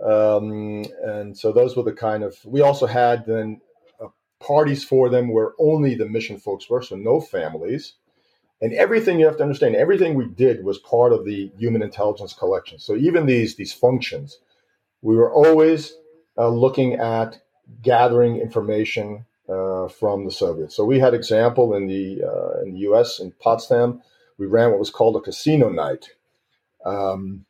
Um, and so those were the kind of, we also had then uh, parties for them where only the mission folks were, so no families. And everything, you have to understand, everything we did was part of the human intelligence collection. So even these, these functions, we were always uh, looking at gathering information uh, from the Soviets. So we had example in the, uh, in the U S, in Potsdam, we ran what was called a casino night. Um,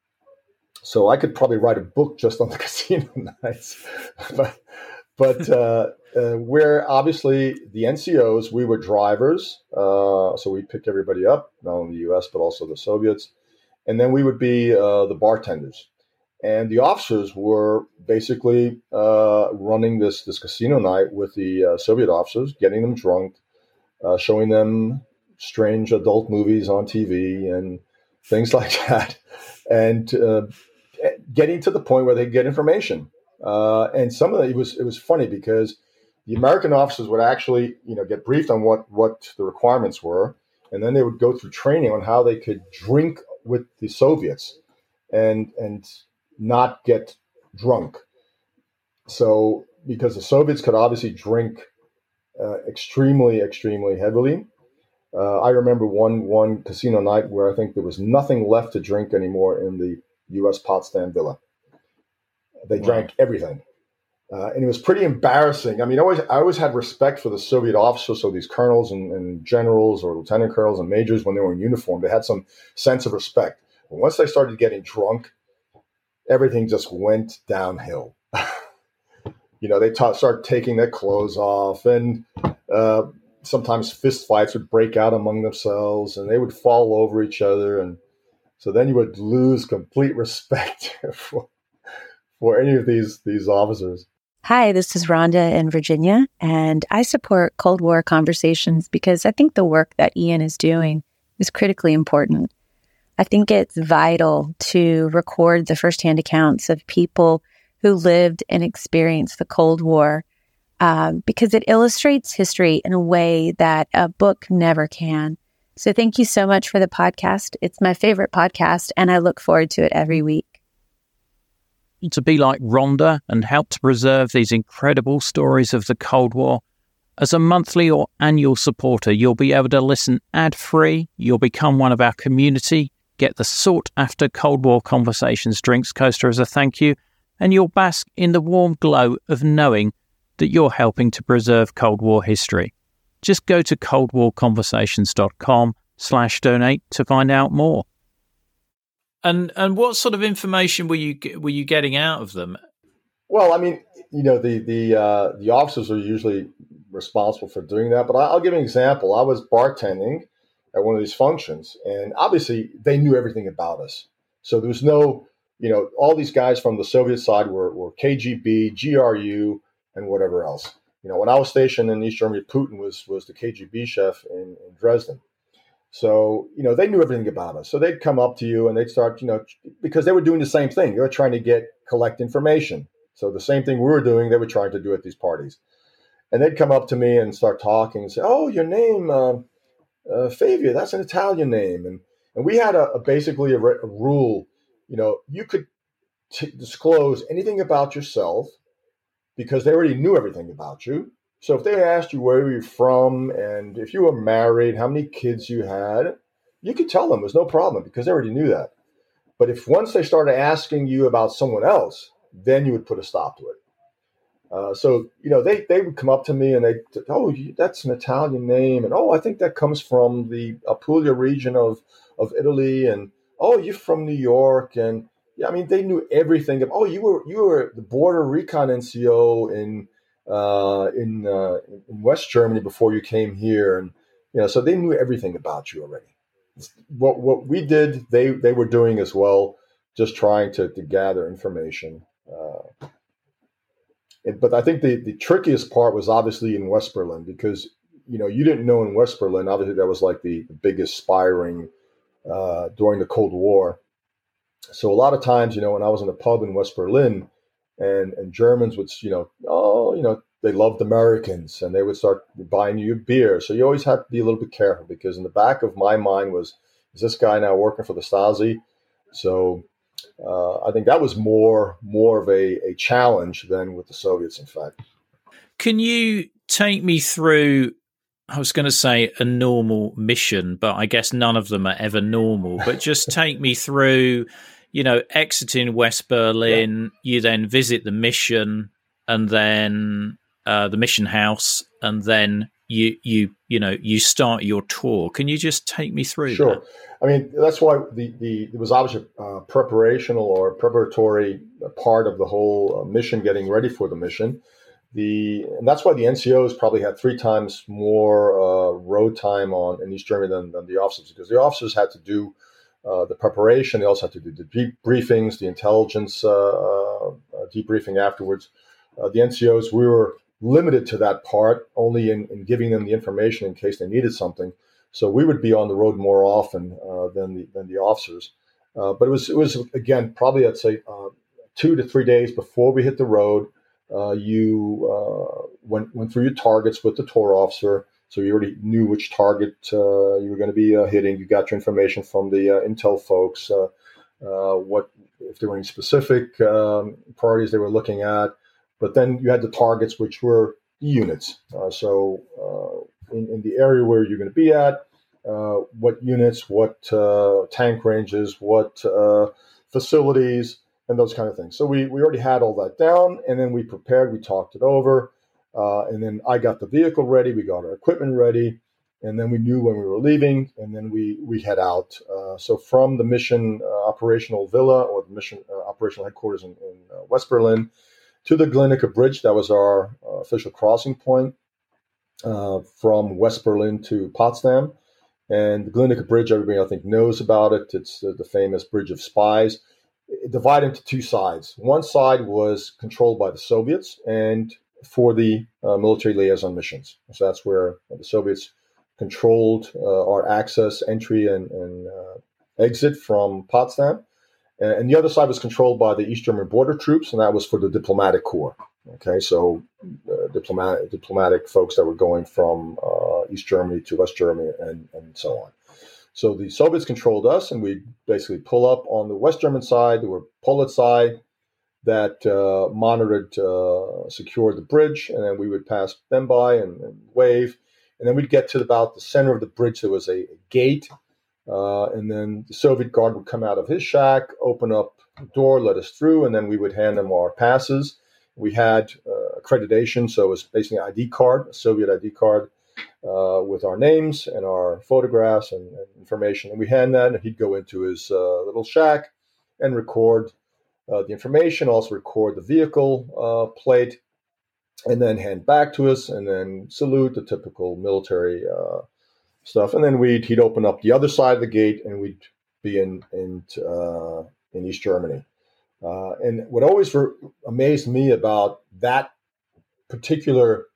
So I could probably write a book just on the casino nights, but but uh, uh, where obviously the N C Os, we were drivers, uh, so we picked everybody up, not only the U S but also the Soviets, and then we would be uh, the bartenders. and the officers were basically uh, running this this casino night with the uh, Soviet officers, getting them drunk, uh, showing them strange adult movies on T V and things like that, and uh, getting to the point where they get information. Uh, and some of it, it was it was funny because the American officers would actually, you know, get briefed on what, what the requirements were, and then they would go through training on how they could drink with the Soviets and and not get drunk. So because the Soviets could obviously drink uh, extremely, extremely heavily. Uh, I remember one one casino night where I think there was nothing left to drink anymore in the U S Potsdam Villa. They drank wow. everything. Uh, and it was pretty embarrassing. I mean, I always, I always had respect for the Soviet officers, so these colonels and, and generals or lieutenant colonels and majors when they were in uniform. They had some sense of respect. But once they started getting drunk, everything just went downhill. You know, they ta- started taking their clothes off, and uh, sometimes fist fights would break out among themselves, and they would fall over each other. And so then you would lose complete respect for, for any of these these officers. Hi, this is Rhonda in Virginia, and I support Cold War Conversations because I think the work that Ian is doing is critically important. I think it's vital to record the firsthand accounts of people who lived and experienced the Cold War um, because it illustrates history in a way that a book never can. So thank you so much for the podcast. It's my favorite podcast, and I look forward to it every week. To be like Rhonda and help to preserve these incredible stories of the Cold War, as a monthly or annual supporter, you'll be able to listen ad-free, you'll become one of our community, get the sought-after Cold War Conversations drinks coaster as a thank you, and you'll bask in the warm glow of knowing that you're helping to preserve Cold War history. Just go to coldwarconversations.com slash donate to find out more. And and what sort of information were you were you getting out of them? Well, I mean, you know, the the uh, the officers are usually responsible for doing that. But I'll give an example. I was bartending at one of these functions, and obviously they knew everything about us. So there was no, you know, all these guys from the Soviet side were, were K G B, G R U, and whatever else. You know, when I was stationed in East Germany, Putin was was the K G B chef in, in Dresden. So, you know, they knew everything about us. So they'd come up to you and they'd start, you know, because they were doing the same thing. They were trying to get, collect information. So the same thing we were doing, they were trying to do at these parties. And they'd come up to me and start talking and say, oh, your name, uh, uh, Fabio, that's an Italian name. And and we had a, a basically a, re- a rule, you know, you could t- disclose anything about yourself because they already knew everything about you. So if they asked you where you're from and if you were married, how many kids you had, you could tell them. There's no problem because they already knew that. But if once they started asking you about someone else, then you would put a stop to it. Uh, so, you know, they, they would come up to me and they, oh, that's an Italian name. And, oh, I think that comes from the Apulia region of, of Italy. And, oh, you're from New York. And, yeah, I mean, they knew everything. Of, oh, you were you were the border recon N C O in uh, in uh, in West Germany before you came here. And, you know, so they knew everything about you already. What what we did, they, they were doing as well, just trying to, to gather information. Uh, But I think the, the trickiest part was obviously in West Berlin because, you know, you didn't know in West Berlin, obviously that was like the, the biggest spy ring uh, during the Cold War. So a lot of times, you know, when I was in a pub in West Berlin and, and Germans would, you know, oh, you know, they loved Americans and they would start buying you a beer. So you always had to be a little bit careful because in the back of my mind was, is this guy now working for the Stasi? So Uh, I think that was more more of a, a challenge than with the Soviets, in fact. Can you take me through, I was going to say a normal mission, but I guess none of them are ever normal, but just take me through, you know, exiting West Berlin, yeah. You then visit the mission and then uh, the mission house, and then you, you, you know, you start your tour. Can you just take me through Sure. that? I mean, that's why the, the there was obviously a preparational or preparatory part of the whole mission, getting ready for the mission. The and that's why the N C Os probably had three times more uh, road time on in East Germany than, than the officers, because the officers had to do uh, the preparation. They also had to do the deep briefings, the intelligence uh, uh, debriefing afterwards. Uh, the N C Os, we were limited to that part, only in, in giving them the information in case they needed something. So we would be on the road more often uh, than the than the officers. Uh, but it was it was again probably I'd say uh, two to three days before we hit the road. Uh, you uh, went went through your targets with the tour officer, so you already knew which target uh, you were going to be uh, hitting. You got your information from the uh, intel folks, uh, uh, what if there were any specific um, priorities they were looking at. But then you had the targets, which were units. Uh, so uh, in, in the area where you're going to be at, uh, what units, what uh, tank ranges, what uh, facilities, and those kind of things. So we, we already had all that down, and then we prepared, we talked it over, uh, and then I got the vehicle ready, we got our equipment ready, and then we knew when we were leaving, and then we, we head out. Uh, so from the mission uh, operational villa, or the mission uh, operational headquarters in, in uh, West Berlin, to the Glienicke Bridge. That was our uh, official crossing point uh, from West Berlin to Potsdam. And the Glienicke Bridge, everybody I think knows about it. It's uh, the famous Bridge of Spies. It divided into two sides. One side was controlled by the Soviets and for the uh, military liaison missions. So that's where the Soviets controlled uh, our access, entry, and, and uh, exit from Potsdam. And the other side was controlled by the East German border troops, and that was for the diplomatic corps. Okay, so uh, diplomatic diplomatic folks that were going from uh, East Germany to West Germany and, and so on. So the Soviets controlled us, and we basically pull up on the West German side. There were Polish side that uh, monitored, uh, secured the bridge, and then we would pass them by and, and wave. And then we'd get to about the center of the bridge. There was a, a gate. Uh, and then the Soviet guard would come out of his shack, open up the door, let us through, and then we would hand them our passes. We had uh, accreditation, so it was basically an I D card, a Soviet I D card, uh, with our names and our photographs and, and information. And we hand that, and he'd go into his uh, little shack and record uh, the information, also record the vehicle uh, plate, and then hand back to us, and then salute, the typical military uh stuff, and then we'd he'd open up the other side of the gate, and we'd be in in uh, in East Germany. Uh, and what always re- amazed me about that particular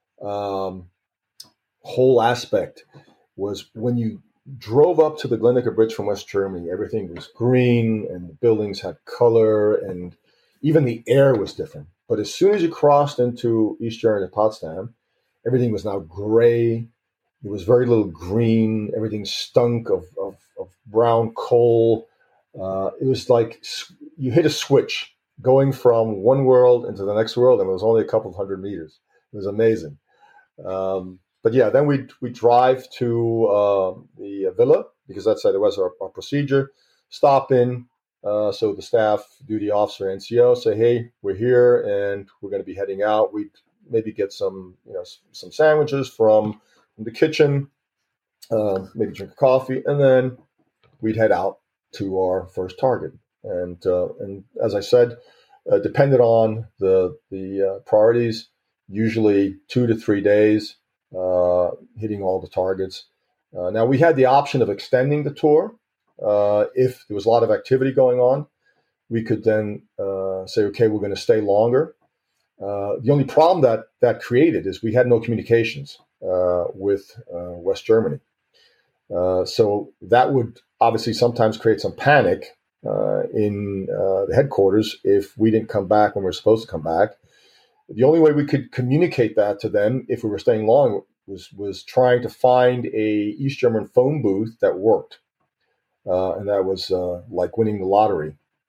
um, whole aspect was when you drove up to the Glienicke Bridge from West Germany, everything was green, and the buildings had color, and even the air was different. But as soon as you crossed into East Germany, Potsdam, everything was now gray. There was very little green. Everything stunk of, of, of brown coal. Uh, it was like you hit a switch going from one world into the next world, and it was only a couple of hundred meters. It was amazing. Um, but yeah, then we we drive to uh, the villa, because that's that was our, our procedure. Stop in, uh, so the staff, duty officer, N C O say, "Hey, we're here, and we're going to be heading out. We maybe get some you know some sandwiches from." in the kitchen, uh, maybe drink a coffee, and then we'd head out to our first target. And uh, and as I said, uh, depended on the the uh, priorities, usually two to three days, uh, hitting all the targets. Uh, now, we had the option of extending the tour. Uh, if there was a lot of activity going on, we could then uh, say, okay, we're going to stay longer. Uh, the only problem that that created is we had no communications Uh, with uh, West Germany. Uh, so that would obviously sometimes create some panic uh, in uh, the headquarters if we didn't come back when we were supposed to come back. The only way we could communicate that to them if we were staying long was was trying to find a East German phone booth that worked. Uh, and that was uh, like winning the lottery.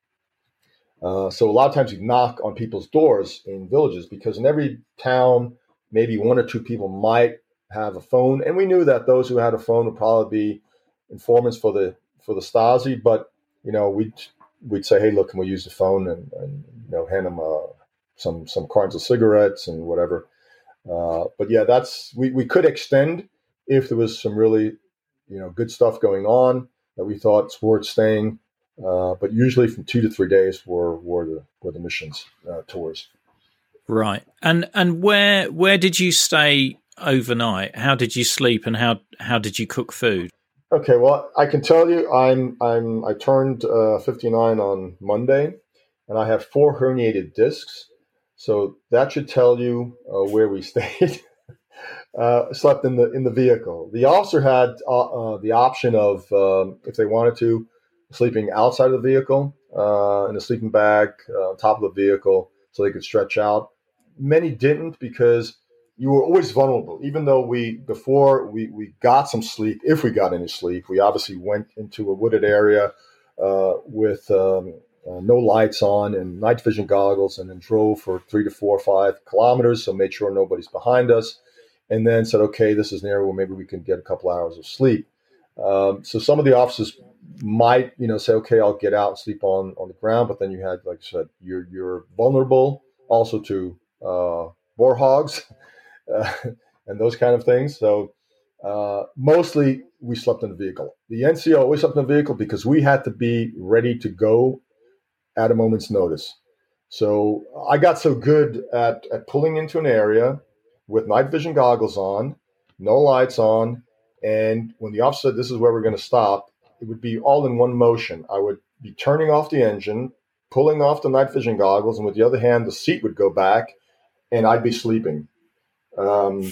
Uh, so a lot of times you knock on people's doors in villages, because in every town, maybe one or two people might have a phone, and we knew that those who had a phone would probably be informants for the for the Stasi. But you know, we'd we'd say, "Hey, look, can we use the phone?" and, and you know, hand them uh, some some cartons of cigarettes and whatever. Uh, but yeah, that's we, we could extend if there was some really you know good stuff going on that we thought it's worth staying. Uh, but usually, from two to three days were were the were the missions uh, tours. Right. And and where where did you stay overnight? How did you sleep, and how how did you cook food? Okay, well, I can tell you, I'm I'm I turned uh, fifty-nine on Monday, and I have four herniated discs, so that should tell you uh, where we stayed. uh, slept in the in the vehicle. The officer had uh, uh, the option of, um, if they wanted to, sleeping outside of the vehicle uh, in a sleeping bag uh, on top of the vehicle, so they could stretch out. Many didn't, because you were always vulnerable. Even though we, before we, we got some sleep, if we got any sleep, we obviously went into a wooded area uh, with um, uh, no lights on and night vision goggles, and then drove for three to four or five kilometers. So made sure nobody's behind us, and then said, okay, this is an area where maybe we can get a couple hours of sleep. Um, so some of the officers might, you know, say, okay, I'll get out and sleep on, on the ground. But then you had, like I said, you're, you're vulnerable also to uh, boar hogs. Uh, and those kind of things. So uh, mostly we slept in the vehicle. The N C O always slept in the vehicle because we had to be ready to go at a moment's notice. So I got so good at, at pulling into an area with night vision goggles on, no lights on, and when the officer said, this is where we're going to stop, it would be all in one motion. I would be turning off the engine, pulling off the night vision goggles, and with the other hand, the seat would go back, and I'd be sleeping. Um,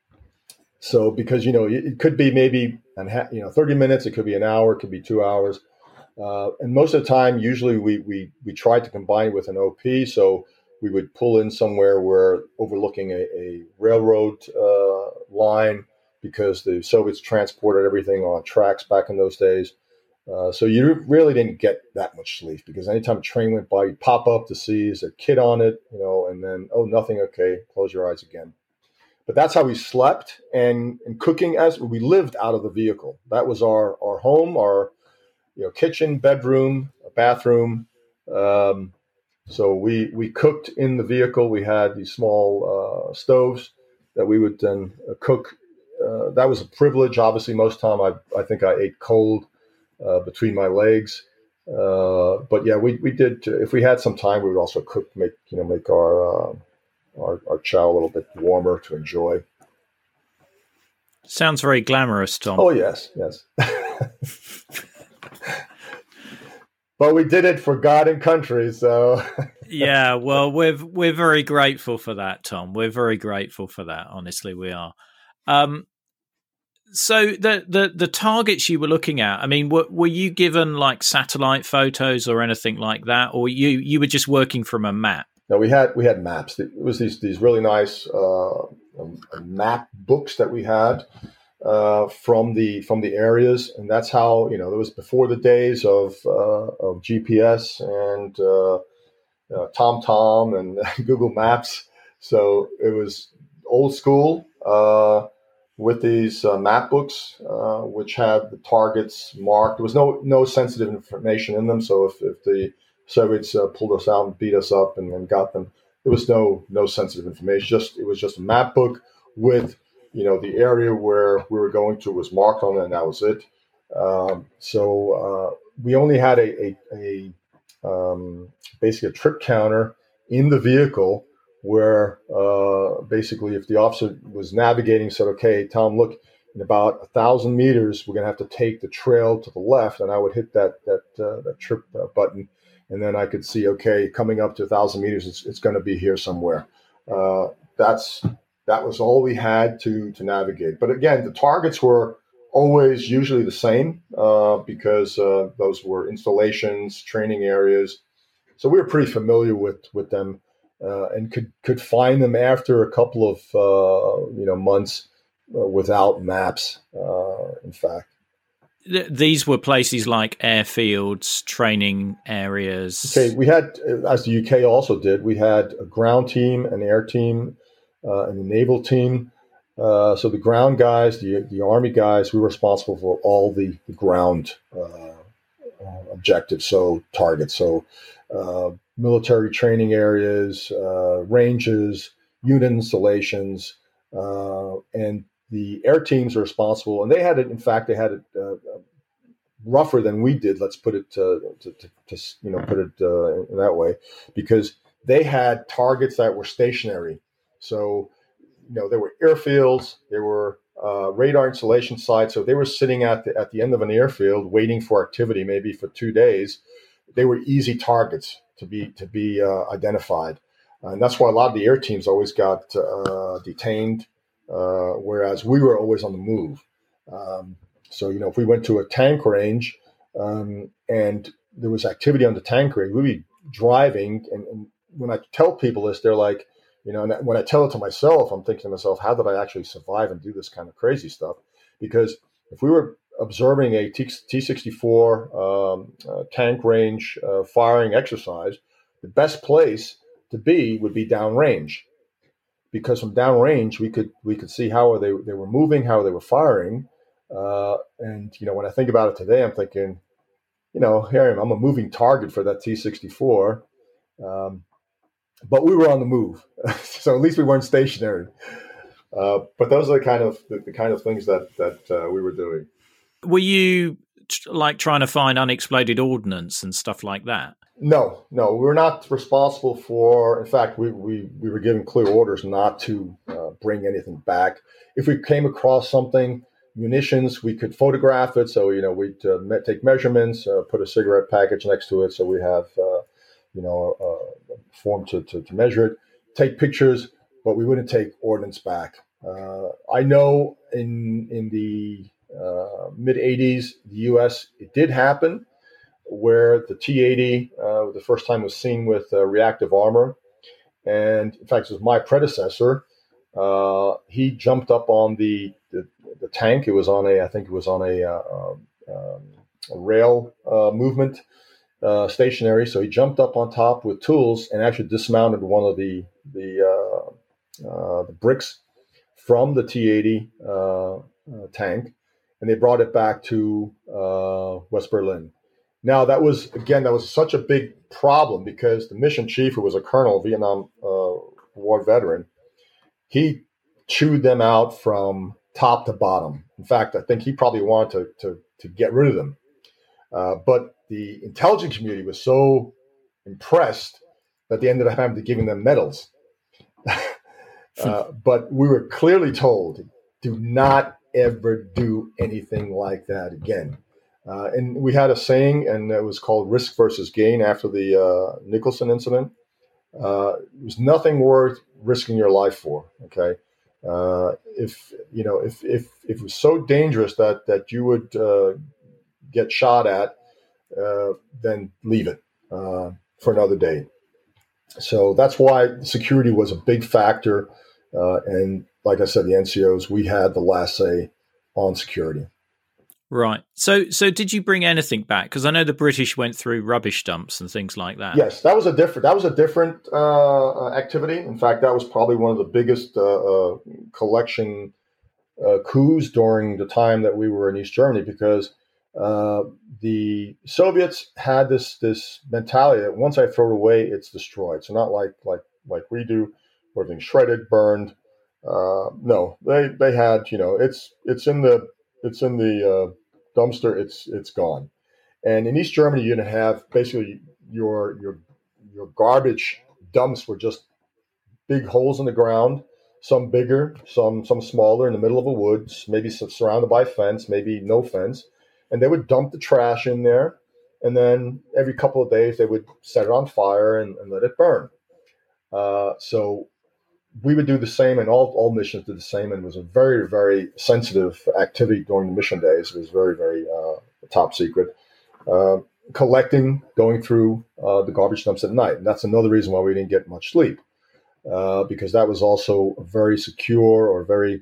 so because, you know, it, it could be maybe, an ha- you know, thirty minutes, it could be an hour, it could be two hours. Uh, and most of the time, usually we, we, we tried to combine it with an O P. So we would pull in somewhere where overlooking a, a railroad uh, line, because the Soviets transported everything on tracks back in those days. Uh, so you really didn't get that much sleep, because anytime a train went by, you'd pop up to see, is there a kid on it, you know, and then, oh, nothing. Okay. Close your eyes again. But that's how we slept, and, and cooking, as we lived out of the vehicle. That was our, our home, our, you know, kitchen, bedroom, bathroom. Um, so we, we cooked in the vehicle. We had these small uh, stoves that we would then uh, cook. Uh, that was a privilege. Obviously, most time I, I think I ate cold uh, between my legs. Uh, but yeah, we, we did, if we had some time, we would also cook, make, you know, make our, uh, Our, our chow a little bit warmer to enjoy. Sounds very glamorous, Tom. Oh, yes, yes. But we did it for God and country, so... Yeah, well, we're, we're very grateful for that, Tom. We're very grateful for that, honestly, we are. Um, so the, the, the targets you were looking at, I mean, were, were you given, like, satellite photos or anything like that, or you, you were just working from a map? No, we had we had maps. It was these these really nice uh, um, map books that we had uh, from the from the areas, and that's how, you know, it was before the days of uh, of G P S and uh, uh, TomTom and Google Maps. So it was old school uh, with these uh, map books, uh, which had the targets marked. There was no no sensitive information in them, so if, if the Soviets uh, pulled us out and beat us up and then got them, there was no no sensitive information. Just it was just a map book with, you know, the area where we were going to was marked on it, and that was it. Um, so uh, we only had a, a, a um, basically a trip counter in the vehicle, where uh, basically if the officer was navigating, said, okay, Tom, look, in about a thousand meters, we're going to have to take the trail to the left, and I would hit that that uh, that trip uh, button. And then I could see, okay, coming up to a thousand meters, it's, it's going to be here somewhere. Uh, that's that was all we had to to navigate. But again, the targets were always usually the same uh, because uh, those were installations, training areas. So we were pretty familiar with with them uh, and could could find them after a couple of uh, you know months uh, without maps. Uh, in fact. These were places like airfields, training areas. Okay, we had, as the U K also did, we had a ground team, an air team, uh, and a naval team. Uh, so the ground guys, the the Army guys, we were responsible for all the, the ground uh, uh, objectives, so targets. So uh, military training areas, uh, ranges, unit installations, uh, and the air teams are responsible, and they had it. In fact, they had it uh, rougher than we did. Let's put it uh, to, to, to you know put it uh, in that way, because they had targets that were stationary. So, you know, there were airfields, there were uh, radar installation sites. So they were sitting at the, at the end of an airfield waiting for activity, maybe for two days. They were easy targets to be to be uh, identified. And that's why a lot of the air teams always got uh, detained, uh, whereas we were always on the move. Um, so, you know, if we went to a tank range um, and there was activity on the tank range, we'd be driving. And, and when I tell people this, they're like, you know, and when I tell it to myself, I'm thinking to myself, how did I actually survive and do this kind of crazy stuff? Because if we were observing a T sixty-four um, uh, tank range uh, firing exercise, the best place to be would be downrange, because from downrange we could we could see how they they were moving, how they were firing, uh, and you know, when I think about it today, I'm thinking, you know, here I'm a moving target for that T sixty-four, um, but we were on the move, so at least we weren't stationary. Uh, but those are the kind of the, the kind of things that that uh, we were doing. Were you t- like trying to find unexploded ordnance and stuff like that? No, no, we were not responsible for. In fact, we we, we were given clear orders not to uh, bring anything back. If we came across something, munitions, we could photograph it. So, you know, we'd uh, me- take measurements, uh, put a cigarette package next to it, so we have, uh, you know, a, a form to, to to measure it. Take pictures, but we wouldn't take ordnance back. Uh, I know in in the uh, mid eighties, the U S, it did happen, where the T eighty, uh, the first time was seen with uh, reactive armor. And in fact, it was my predecessor. Uh, he jumped up on the, the the tank. It was on a, I think it was on a, uh, um, a rail uh, movement, uh, stationary. So he jumped up on top with tools and actually dismounted one of the the, uh, uh, the bricks from the T eighty uh, uh, tank, and they brought it back to uh, West Berlin. Now, that was, again, that was such a big problem because the mission chief, who was a colonel, Vietnam uh, War veteran, he chewed them out from top to bottom. In fact, I think he probably wanted to to, to get rid of them. Uh, but the intelligence community was so impressed that they ended up having to giving them medals. uh, but we were clearly told, do not ever do anything like that again. Uh, and we had a saying, and it was called risk versus gain after the uh, Nicholson incident. Uh, it was nothing worth risking your life for. Okay, uh, if you know, if if if it was so dangerous that that you would uh, get shot at, uh, then leave it uh, for another day. So that's why security was a big factor. Uh, and like I said, the N C Os, we had the last say on security. Right. So so did you bring anything back? Because I know the British went through rubbish dumps and things like that. Yes, that was a different that was a different uh, activity. In fact, that was probably one of the biggest uh, uh, collection uh, coups during the time that we were in East Germany, because uh, the Soviets had this this mentality that once I throw it away, it's destroyed. So not like like like we do, everything shredded, burned. Uh, no, they they had, you know, it's it's in the It's in the uh, dumpster. It's it's gone. And in East Germany, you didn't have basically your your your garbage dumps were just big holes in the ground, some bigger, some some smaller, in the middle of a woods, maybe surrounded by fence, maybe no fence, and they would dump the trash in there, and then every couple of days they would set it on fire and, and let it burn. Uh, so. We would do the same, and all, all missions did the same, and it was a very, very sensitive activity during the mission days. It was very, very uh, top secret. Uh, collecting, going through uh, the garbage dumps at night. And that's another reason why we didn't get much sleep, uh, because that was also a very secure or very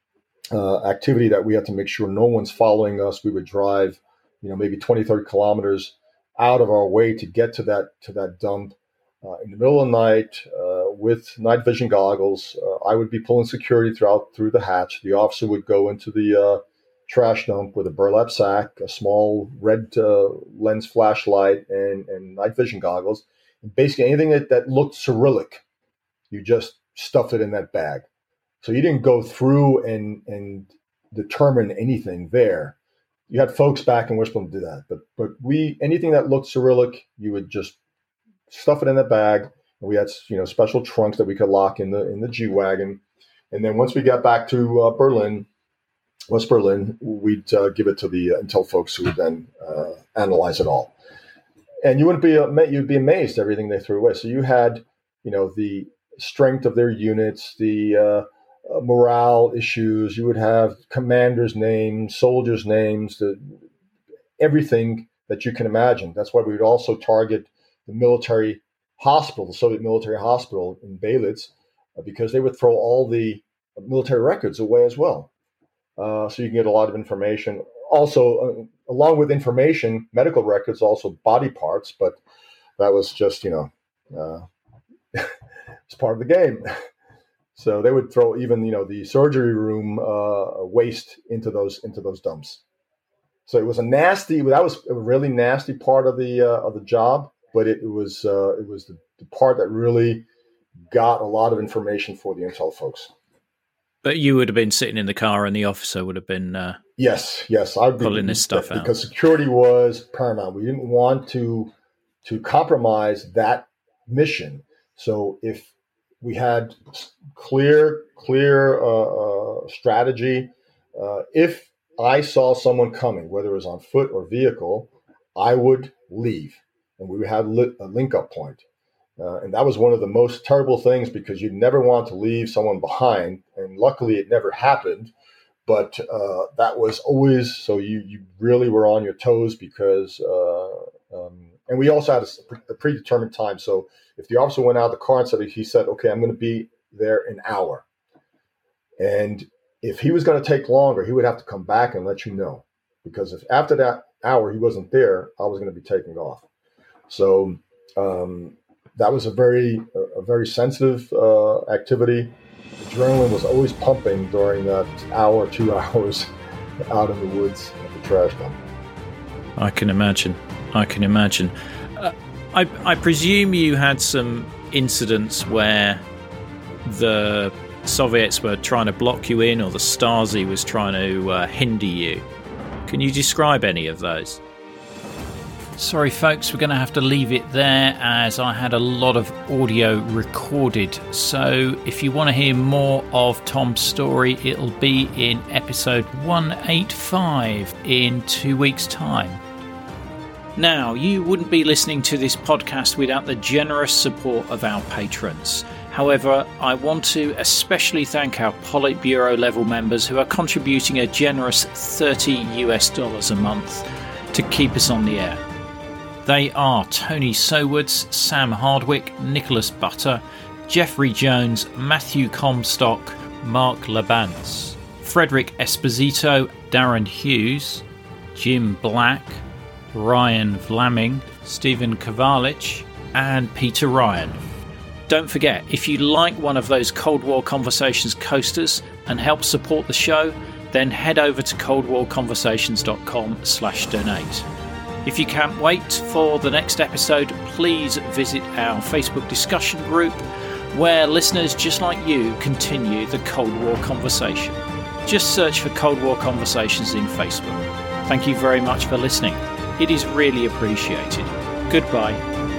uh, activity that we had to make sure no one's following us. We would drive, you know, maybe twenty, thirty kilometers out of our way to get to that to that dump. Uh, in the middle of the night, uh, with night vision goggles, uh, I would be pulling security throughout through the hatch. The officer would go into the uh, trash dump with a burlap sack, a small red uh, lens flashlight, and, and night vision goggles. And basically, anything that, that looked Cyrillic, you just stuffed it in that bag. So you didn't go through and and determine anything there. You had folks back in Wishbone do that, but but we anything that looked Cyrillic, you would just stuff it in the bag. And we had, you know, special trunks that we could lock in the in the G-Wagon. And then once we got back to uh, Berlin, West Berlin, we'd uh, give it to the intel folks who would then uh, analyze it all. And you wouldn't be you'd be amazed at everything they threw away. So you had, you know, the strength of their units, the uh, morale issues. You would have commanders' names, soldiers' names, the, everything that you can imagine. That's why we would also target the military hospital, the Soviet military hospital in Belitz, uh, because they would throw all the military records away as well. Uh, so you can get a lot of information. Also, uh, along with information, medical records, also body parts, but that was just, you know, uh, it's part of the game. So they would throw even, you know, the surgery room uh, waste into those into those dumps. So it was a nasty. That was a really nasty part of the uh, of the job, but it, it was uh, it was the, the part that really got a lot of information for the intel folks. But you would have been sitting in the car, and the officer would have been uh, yes, yes, I'd be pulling this stuff out because security was paramount. We didn't want to to compromise that mission. So if we had clear, clear uh, uh, strategy, uh, if I saw someone coming, whether it was on foot or vehicle, I would leave, and we would have a link-up point. Uh, and that was one of the most terrible things because you never want to leave someone behind. And luckily, it never happened. But uh, that was always so you you really were on your toes because, uh, um, and we also had a, a predetermined time. So if the officer went out of the car and said he said, "Okay, I'm going to be there an hour," and if he was going to take longer, he would have to come back and let you know, because if after that hour he wasn't there, I was going to be taking off. So um, that was a very, a very sensitive uh, activity. Adrenaline was always pumping during that hour, two hours out in the woods at the trash dump. I can imagine. I can imagine. Uh, I, I presume you had some incidents where the Soviets were trying to block you in, or the Stasi was trying to uh, hinder you. Can you describe any of those? Sorry folks, we're going to have to leave it there as I had a lot of audio recorded. So if you want to hear more of Tom's story, it'll be in episode one eighty-five in two weeks' time. Now, you wouldn't be listening to this podcast without the generous support of our patrons. However, I want to especially thank our Politburo level members who are contributing a generous thirty US dollars a month to keep us on the air. They are Tony Sowards, Sam Hardwick, Nicholas Butter, Jeffrey Jones, Matthew Comstock, Mark Labance, Frederick Esposito, Darren Hughes, Jim Black, Ryan Vlaming, Stephen Kavalich, and Peter Ryan. Don't forget, if you like one of those Cold War Conversations coasters and help support the show, then head over to coldwarconversations.com slash donate. If you can't wait for the next episode, please visit our Facebook discussion group where listeners just like you continue the Cold War conversation. Just search for Cold War Conversations in Facebook. Thank you very much for listening. It is really appreciated. Goodbye.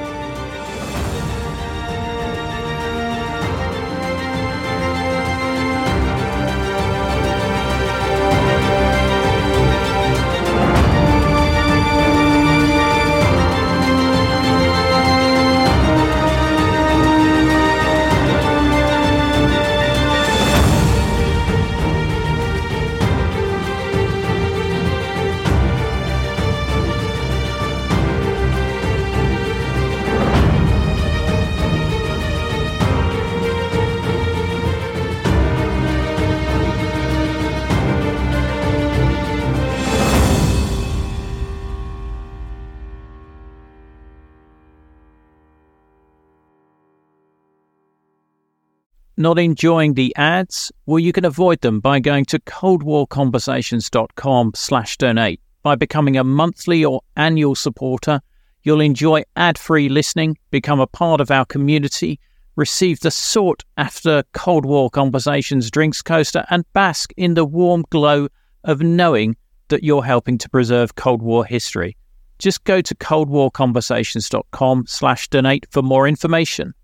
Not enjoying the ads? Well, you can avoid them by going to coldwarconversations.com slash donate. By becoming a monthly or annual supporter, you'll enjoy ad-free listening, become a part of our community, receive the sought-after Cold War Conversations drinks coaster, and bask in the warm glow of knowing that you're helping to preserve Cold War history. Just go to coldwarconversations.com slash donate for more information.